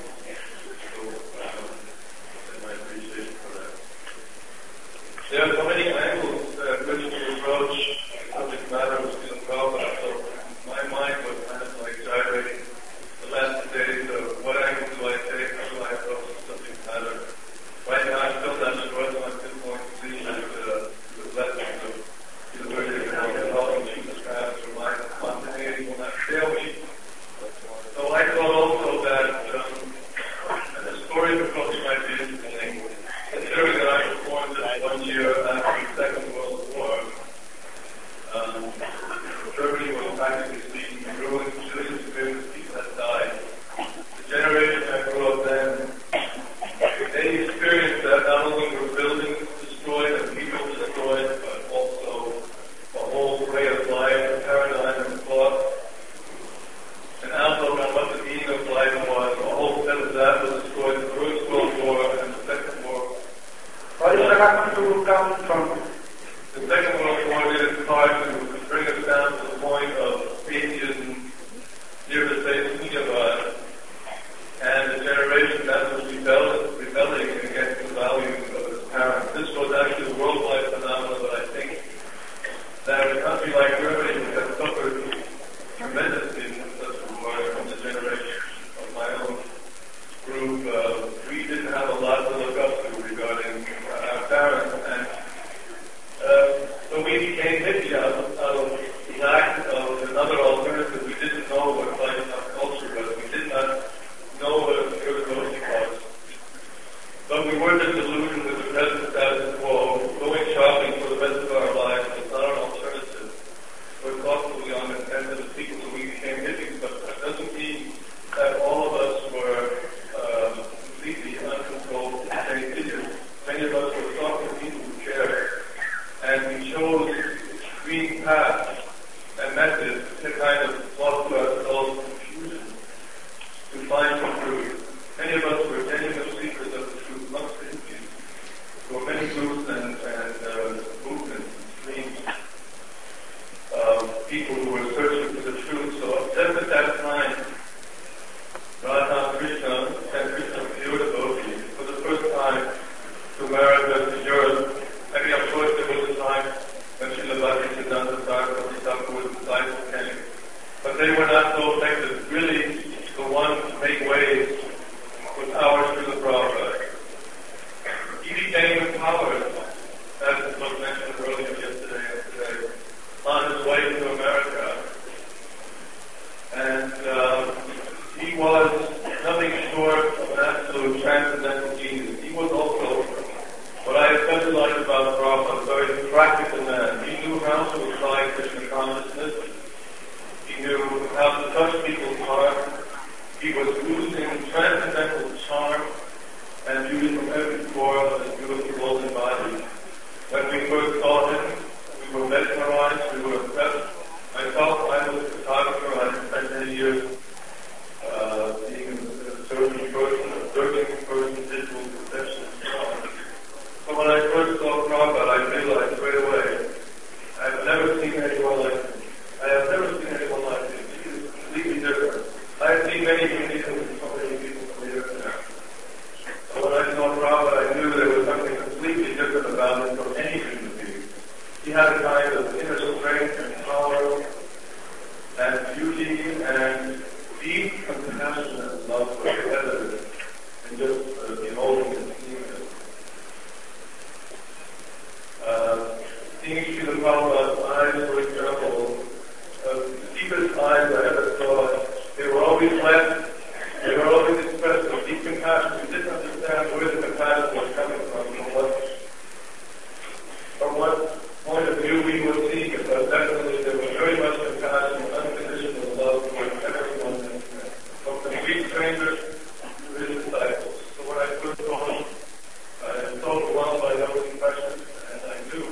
There are so many angles at which to approach the subject matter of Srila Prabhupada. So my mind was kind of like gyrating the last days of what angle do I take, how do I approach the subject matter. Right now I'm still not sure, so I'm just going to see the, the blessings of the Lord and helping Jesus Christ for my spontaneity will not fail me. So I thought also that um, the story of approach might be interesting. Considering that I performed this one year after the Second World War, um, Germany was practically speaking ruined, millions of millions of people had died. The generation I grew up then who come from the Second World War did its part to bring us down to the point of atheism near the state of God, and the generation that was rebelling, rebelling against the values of its parents. This was actually a worldwide phenomenon, but I think that a country like Germany has suffered tremendously from such a war from the generation of my own group. Uh, we didn't have a lot to look up to regarding uh, our parents, and uh, so we became hippie out of, out of lack of another alternative. We didn't know what lifestyle culture was. We did not know what spirituality was. But we were disillusioned with the present status quo. Going shopping for the rest of our lives was not an alternative. We're thoughtfully on the end of the people, so we became hippies, but that doesn't mean that all of us were uh, completely uncontrolled atheists. Many of us were thoughtful people who cared, and we chose extreme paths and methods to kind of talk to ourselves confusion, to find the truth. Many of us were genuine seekers of the truth, not hippies. There were many groups and, and uh, movements and streams of people who were searching for the truth. So just at that time, Radha Krishna and Krishna Devotee, for the first time, to America, to Europe. I mean, of course, there was a time when Srila Bhaktisiddhanta Saraswati Thakur was disciple came, but they were not so effective. Really, the one to make waves was our Srila Prabhupada. He became empowered, as was mentioned earlier yesterday and today, on his way to America. And uh, he was nothing short of an absolute transcendental genius. He was also, what I especially liked about Prabhupada, a very practical man. He knew how to apply Krishna consciousness. He knew how to touch people's hearts. He was oozing transcendental charm and beauty from every pore of his beautiful golden body. When we first saw him, we were mesmerized, we were impressed. Myself, I was a photographer. I spent many years uh, being a observing person, observing person, visual perception, and so on. So when I first saw Prabhupada, I realized right away, I've never seen anyone like him. I have never seen anyone like him. He is completely different. I have seen many people and so many people from here and there. So when I saw Prabhupada, I knew there was something completely different about him from any human being. He had a kind of inner strength and power and beauty and deep compassion and love for others and just uh, beholding and seeing it. Uh, seeing Srila Prabhupada's eyes, for example, uh, the deepest eyes I ever saw, they were always left, they were always expressed with deep compassion. We didn't understand where the compassion was coming from, from what, from what point of view we were seeing it, but definitely there was very much compassion and unconditional love for everyone, from complete strangers to his disciples. So when I first saw him, I was so overwhelmed by those impressions, and I knew,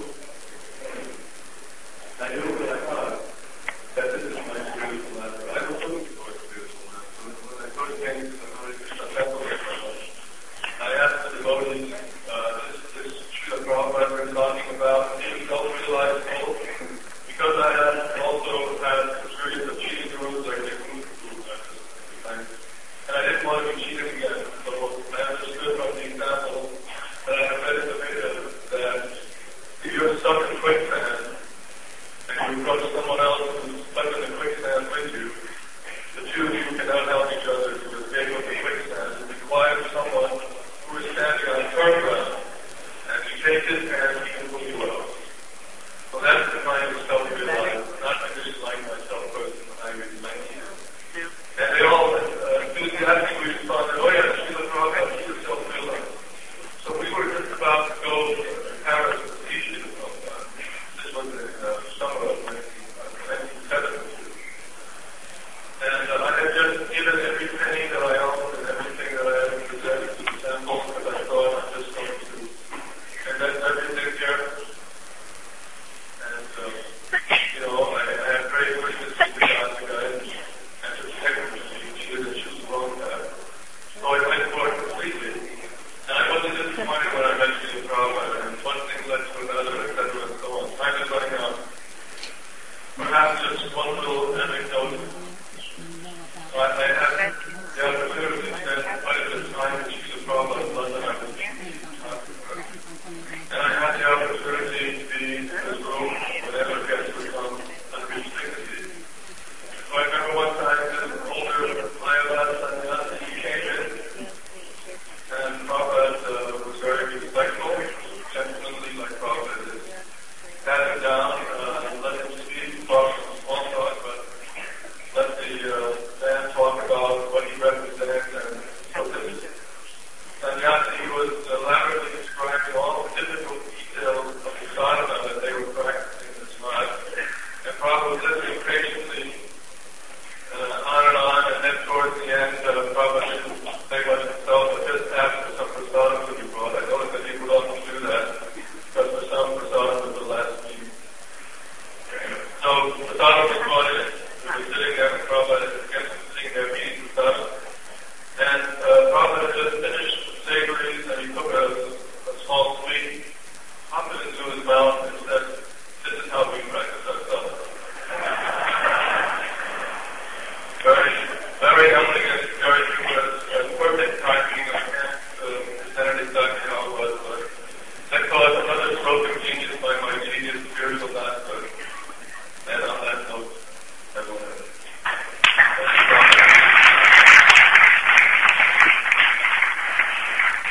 I knew what I thought, that this is my spiritual master. I was looking for a spiritual master. When I first came to the Hare Krishna temple, I asked the devotees, uh, this, this Srila Prabhupada we're talking about, he was self-realized soul, because I had also had experience of cheating gurus, I did move gurus at this time, and I didn't want to be cheated again. So I understood from the example that I have read in the Vedas that if you're stuck in quicksand, and you approach someone else who's stuck in the quicksand with you, the two of you cannot help each other to escape from the quicksand. It requires someone who is standing on firm ground, and you take his hand, he can pull you out. So that's the kind of self-realized, not to just like myself person, I really like you. And they all uh, enthusiastically responded, oh yeah, Srila Prabhupada, he was self-realized. So we were just about to go to Paris to see Srila Prabhupada. This was in uh, summer of nineteen seventy-two. And uh, I had just given every penny that I owned and everything that I had possessed to the temple because I thought I'm just going to invest everything here. And, uh, you know, I, I had great wishes to be on the guidance and to protect her to ensure that she was along that. So I went for it completely. And I wasn't disappointed when I met Srila Prabhupada. And one thing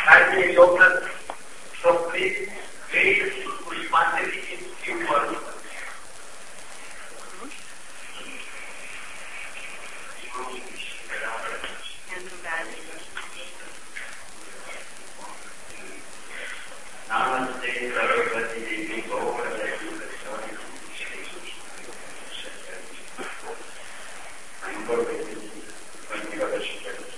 Her yolda çok bir reis uzmanlık için kim var? Namaste Saraswati Devi Gauranga Swarup. I'm going to when you are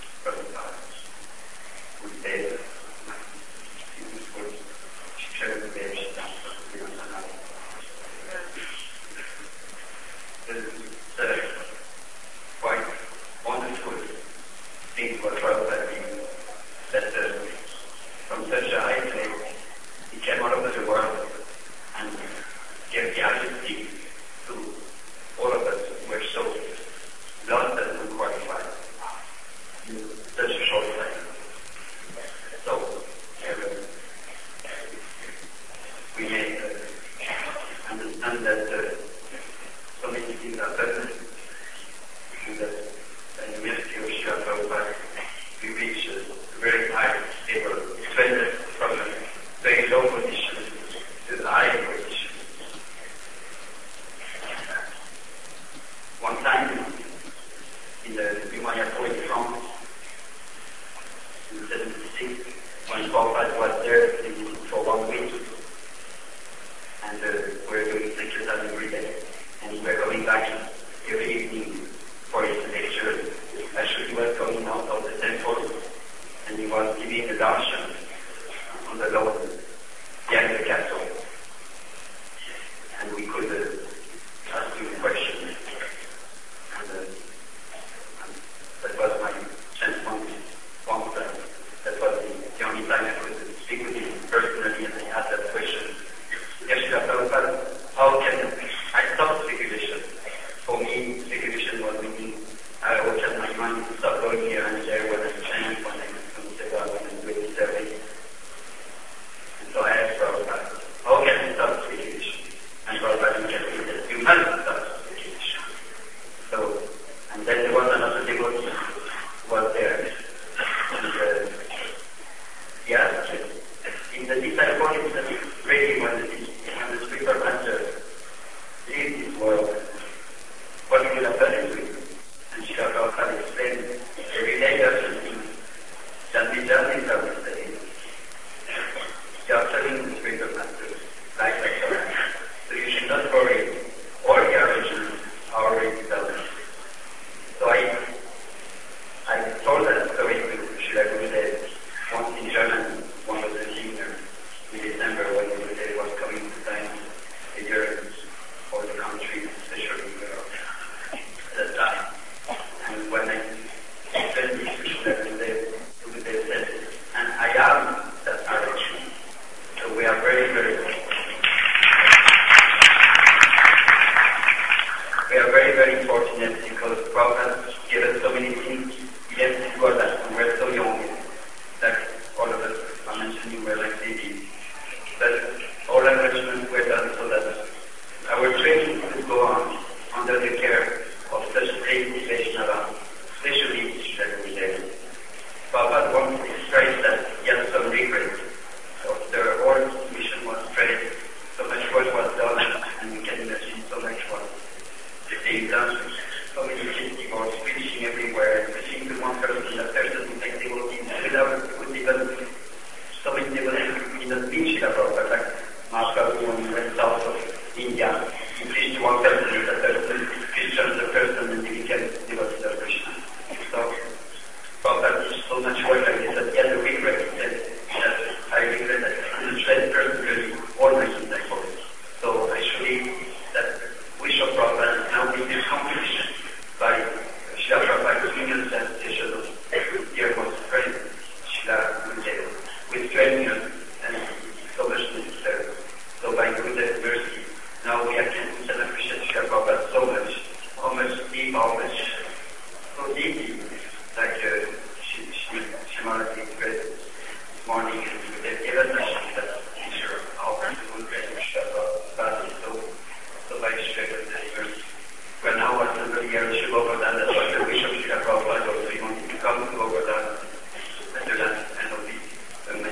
quite wonderful thing for Prabhupada that uh, from such a high place he came all over the world and gave the identity to all of us who were so lost and unqualified in such a short time. So uh, we may uh, understand that uh, so many things are present and that in the ministry of Srila Prabhupada we reach a very high stable trend from a very low position to the high position. One time in the Vimayapur in France in seventy-six when Prabhupada was there for one week and uh, we were doing Sankirtan every day and we were coming back every evening for his lecture. Actually he was coming out of the temple and he was giving a darshan on the lawn behind the castle. And we could uh, ask him questions. And, uh, and that was my chance one, one time. That was the, the only time I could speak with him personally and I asked that question. Yes, Prabhupada, how can I stop speculation? For me, speculation was meaning I would have my mind to stop going here and there when I chant, when I come to God, when I'm doing service. And so I asked Prabhupada, how can I stop speculation? And Prabhupada said, you must stop speculation. So, and then there was another devotee who was there. And uh, he asked, in the disciple is ready when the, when the spiritual master leaves this world, what will happen to him? And Srila Prabhupada explained, every day you have something, Janvi Janvi Janvi saying, you are serving the spiritual master, like that. So you should not worry, all the arrangements are already done. So I, I told that story to Srila Gurudev once in German, one of the seniors, in December when Gurudev was coming to sign the year for the country, especially Europe, at that time. And when I explained this to Srila Gurudev, Gurudev said, and I am that arrangement. So we are very, very we are very, very fortunate because Prabhupada gave us so many things. Yes, we were that we were so young, that all of us, I mentioned you were like babies. But all arrangements were done so that our training could go on under the care of such great Vaishnava, especially Srila Gurudev. Prabhupada wants to express that he had some regret of the whole mission was spread, so much work was done, and you can imagine so much was being done. So many people were preaching everywhere, preaching to one person, that person who takes devotees without would even so many devotees in the beach of Prabhupada, like Maharashtra, when he went south of India, he preached to one person, that person Christian the person, and he became devotees of Krishna. So Prabhupada did so much work like this that he had a regret. He said that I regret that I understand personally all my sins I forgot. So actually that wish of Prabhupada now being accomplished by Srila Prabhupada giving us that session of dear most friend, Srila Gurudev, with training us and so much necessary. So by Gurudev's mercy, now we can appreciate Srila Prabhupada so much, how much deep, how much, so deeply, like uh, Shimalati expressed this morning, and Gurudev gave us that teacher of how to do Srila Prabhupada. So, so by Srila Gurudev mercy, we're now at the year of Govardhan, that's what the wish of Srila Prabhupada also, he wanted to come to Govardhan at the last end of the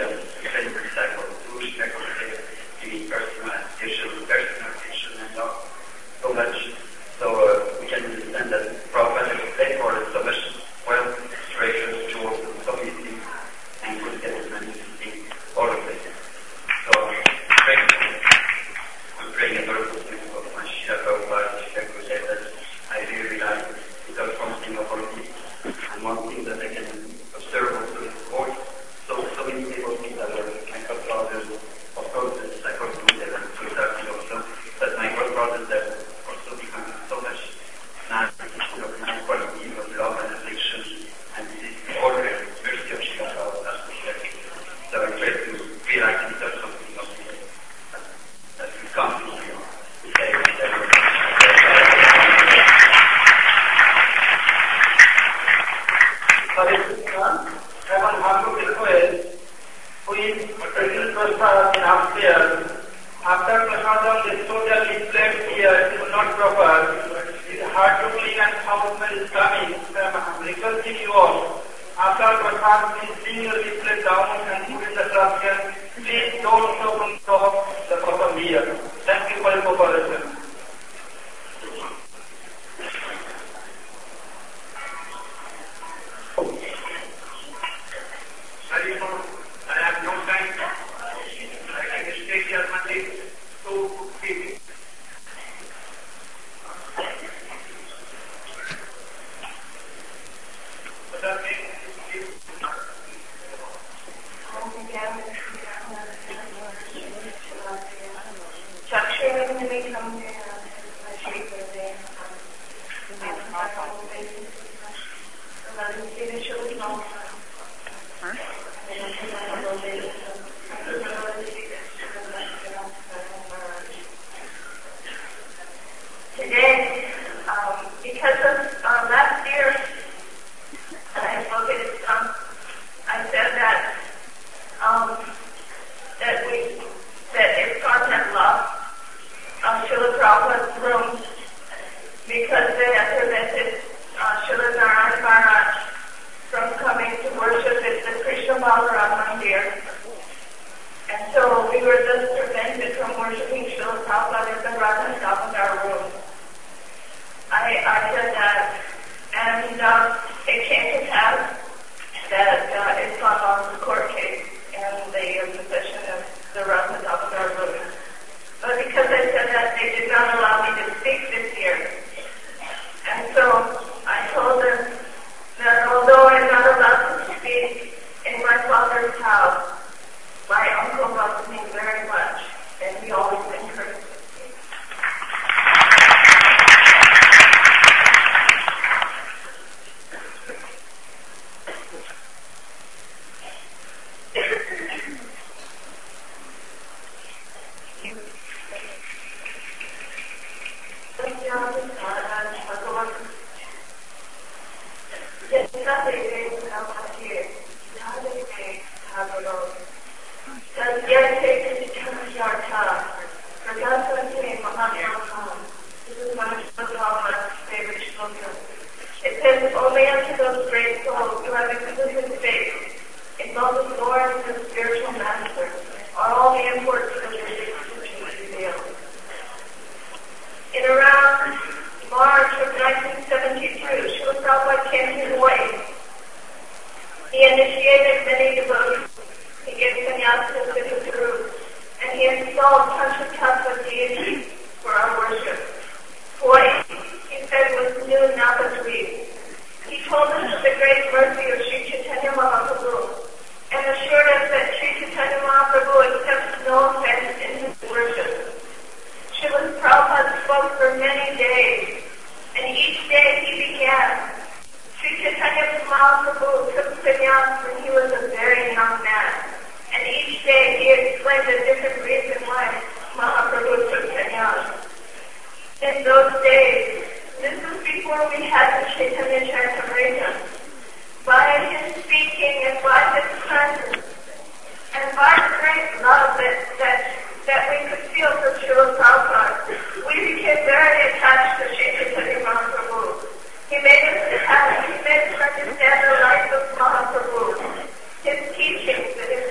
His teachings and his cutting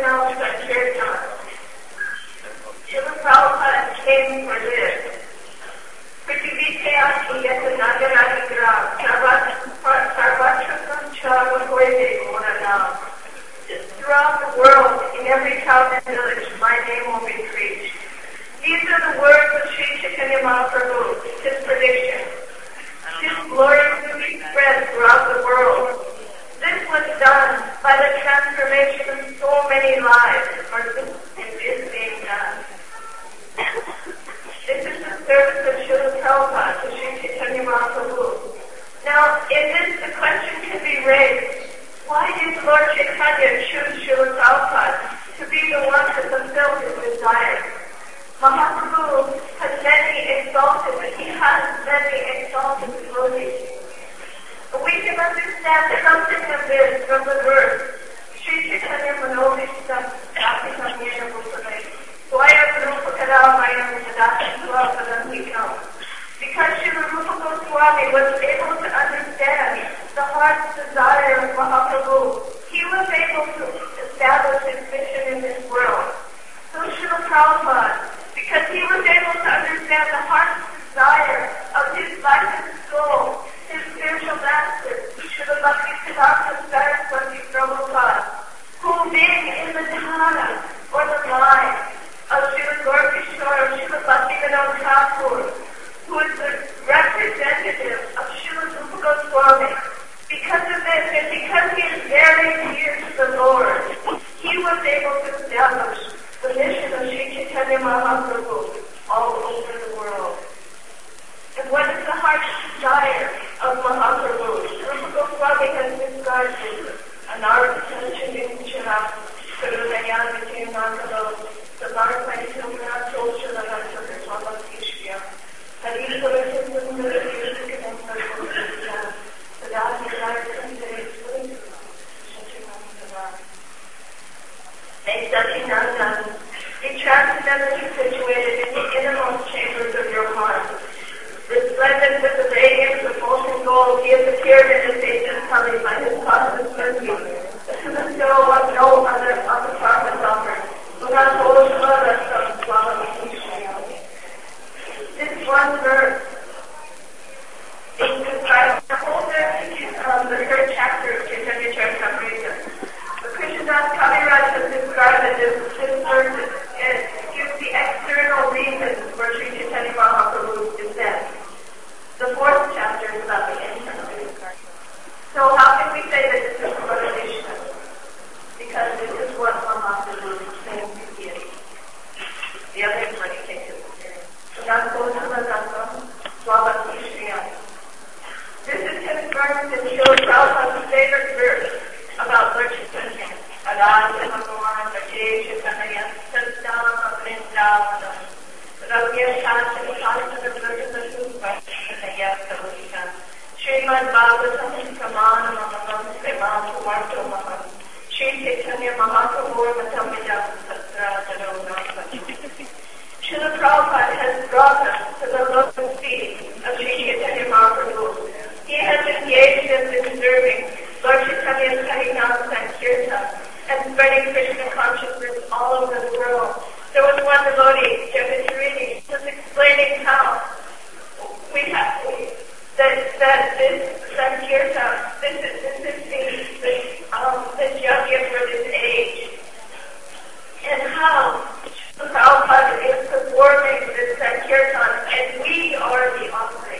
now Sankirtan. Srila Prabhupada came for this. Prithivitayati yatanagaragra sarvachakam chavahoide moranam. Throughout the world, in every town and village, my name will be preached. These are the words of Sri Chaitanya Mahaprabhu, his prediction. His glory will be spread throughout the world. This was done by the transformation of so many lives, or this is being done. This is the service of Srila Prabhupada to Sri Chaitanya Mahaprabhu. Now, in this, the question can be raised, why did Lord Chaitanya choose Srila Prabhupada to be the one to fulfill his desire? Mahaprabhu has many exalted, but he has many exalted devotees. We can understand something of this from the verse, Sri Chaitanya Manobishtam Satyam Yena Bhutale. Swayam Rupa Kadamayam Sadasam Swapadam Vikam. Because Srila Rupa Goswami was able to understand the heart's desire of Mahaprabhu, he was able to establish his mission in this world. So Srila Prabhupada, because he was able to understand the heart's desire of his life and soul, his spiritual master, Srila Bhakti-Siddhanta Saraswati Prabhupada, who being in the dhana, or the mind, of Srila Gaura-Kishore, of Srila Bhaktivinoda Thakur, who is the representative of Srila Rupa Goswami. Because of this, and because he is very near to the Lord, he was able to establish the mission of Sri Chaitanya Mahaprabhu all over the world. And what is the heart's desire of Mahaprabhu? Rupa Goswami has described it. Anartha-Chindin-Chara, Karunayana-Vijayanakalo, Samarpa-Nitya-Mura-Tosha-Lavanta-Svama-Kishya, Hari-Kava-Sindhu-Mura-Yusika-Nampa-Kosha, Sadati-Lai-Kandari-Suri-Shatya-Nampa-Kava. May Satinanda be transcendently situated in the innermost chambers of your heart. Resplendent with the radiance of molten gold, he has appeared in the sages coming by his cosmic mercy, to bestow what no other avatar has offered. This one verse is described, the whole verse is um, the third chapter of Chaitanya Charitamrita. But Krishnadas Kaviraj has described that this, this verse is, is, gives the external reasons for Sri Chaitanya Mahaprabhu's descent. The fourth chapter is about the internal reasons. So how can we say that this is motivation? Because this is what Mahaprabhu is saying to give. The other is what he takes as experience. This is confirmed in Srila Prabhupada's favorite verse about Lord Chaitanya. Adanya Bhagavan Vajay Chaitanya Sattama Vrindavana Ravya Shantana Shantana Vrindavana Vaishnaya Savusha Srimad Bhagavatam Kamana Mahamam Srimam Kumarto Maham Sri Chaitanya Mahaprabhu Matamidam Satra Jadona Srila Prabhupada has brought us to the lotus feet of Sri Chaitanya Mahaprabhu. He has engaged in preserving Lord Chaitanya's Harinam Sankirtan and spreading Krishna consciousness all over the world. There was one devotee, Jagatarini, who was explaining how we have that that this Sankirtan, this is this is the this um this yajna for this age, and how Prabhupada is performing this Sankirtan, and we are the offering.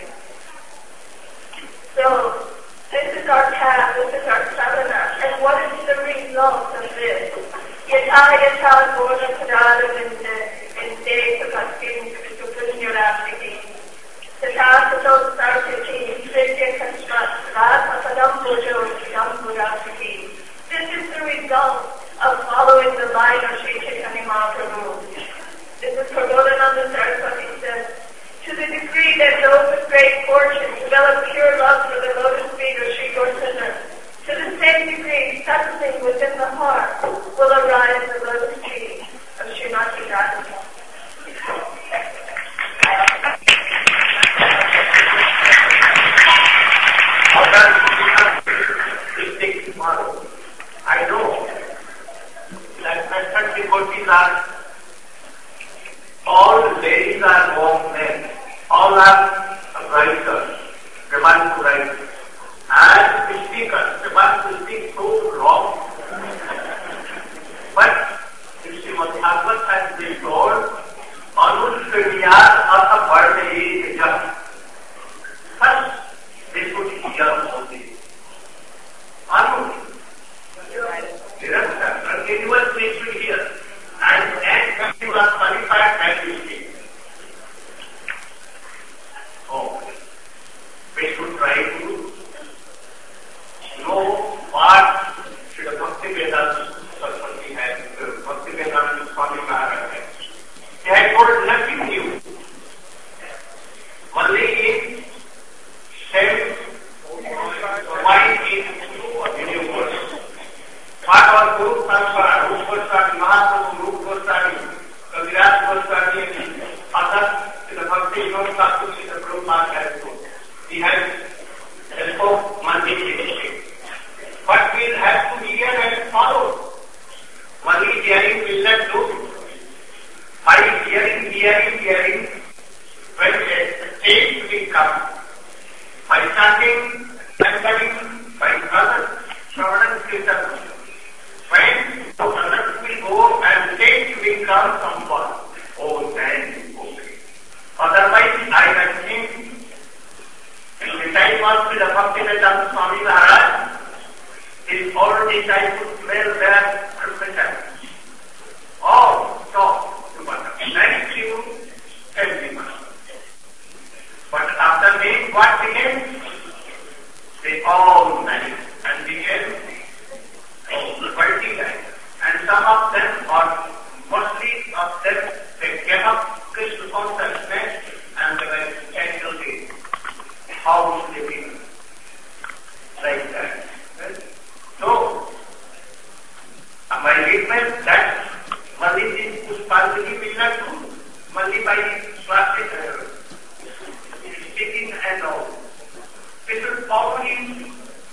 So this is our path, this is our sadhana, and what is the result of this? Yatha yatha gona padada vinde vinde sakastin supunyurashiki tatha sato sartiti sritya kasmat radha padam pujo kidam purashiki. This is the result of following the line of Sri Chaitanya Mahaprabhu. This is Prabodhananda Saraswati says, to the degree that those with great fortune develop pure love for the lotus feet of Sri Gaurachandra, to the same degree, something within the heart will arise the lotus feet of Srimati Radhika. I know that when present devotees are, all ladies are born men, all are writers, they want to write, and speakers, they want to speak so long. But Srimad Bhagavad has been told, Anushkiriyat Asa Bhartaye Jam. First, they should hear only. Anu. Anyone they should hear. And then you are qualified and you speak. Oh. We should try to know what Srila Bhaktivedanta Saraswati has, Bhaktivedanta Swami Maharaj has. He had told nothing new. Only in self, mind in universe. What was Guru Parampara, Rupa Goswami, Mahaprabhu, Rupa Goswami, Kaviraj Goswami, and others, the Bhakti Vinod Thakur, the Prabhupada has told. He has therefore mandated. But we will have to hear and follow. Only hearing will not do. By hearing, hearing, hearing, when a taste will come. By chanting, remembering, by others, Shravana Kirtan. When others will go and taste will come someone, oh then, okay. Otherwise, I can think, in the time of the Bhaktivedanta Swami Maharaj, his already disciples were there present. All stop. Thank you, everyone. But after me, what became? They all married and became multi and some of them, or mostly of them, they came up Krishna consciousness and they were actually house living like that. So, my statement that Mali is Pushpalini will not do, Mali by plastic, uh, speaking and all. We should follow his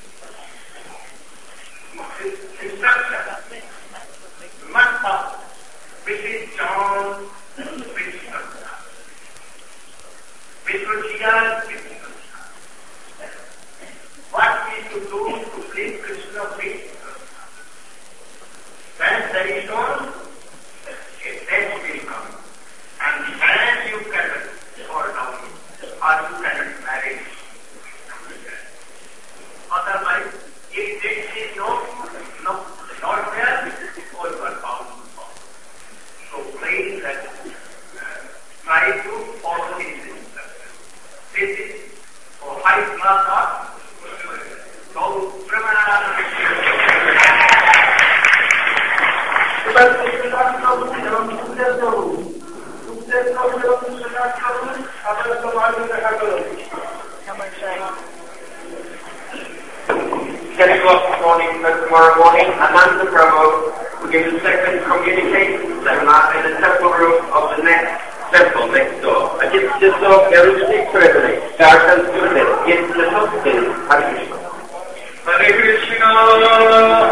instruction. Must follow. Which is John Krishna. We should hear Krishna. What we should do to please Krishna, please Krishna. When there is no a death will come. And then you cannot fall down or you cannot marry. Otherwise, if there is no, no, not there, all you are bound to fall. So please that, uh, try to follow his instructions. This is for high class art. So, Brahmana ten o'clock morning, tomorrow morning, Ananda Prabhu will give the second communication seminar in the temple room of the next temple next door. I just just saw Garushnik President, Darshan Student, in the hospital, Hare Krishna. Hare Krishna.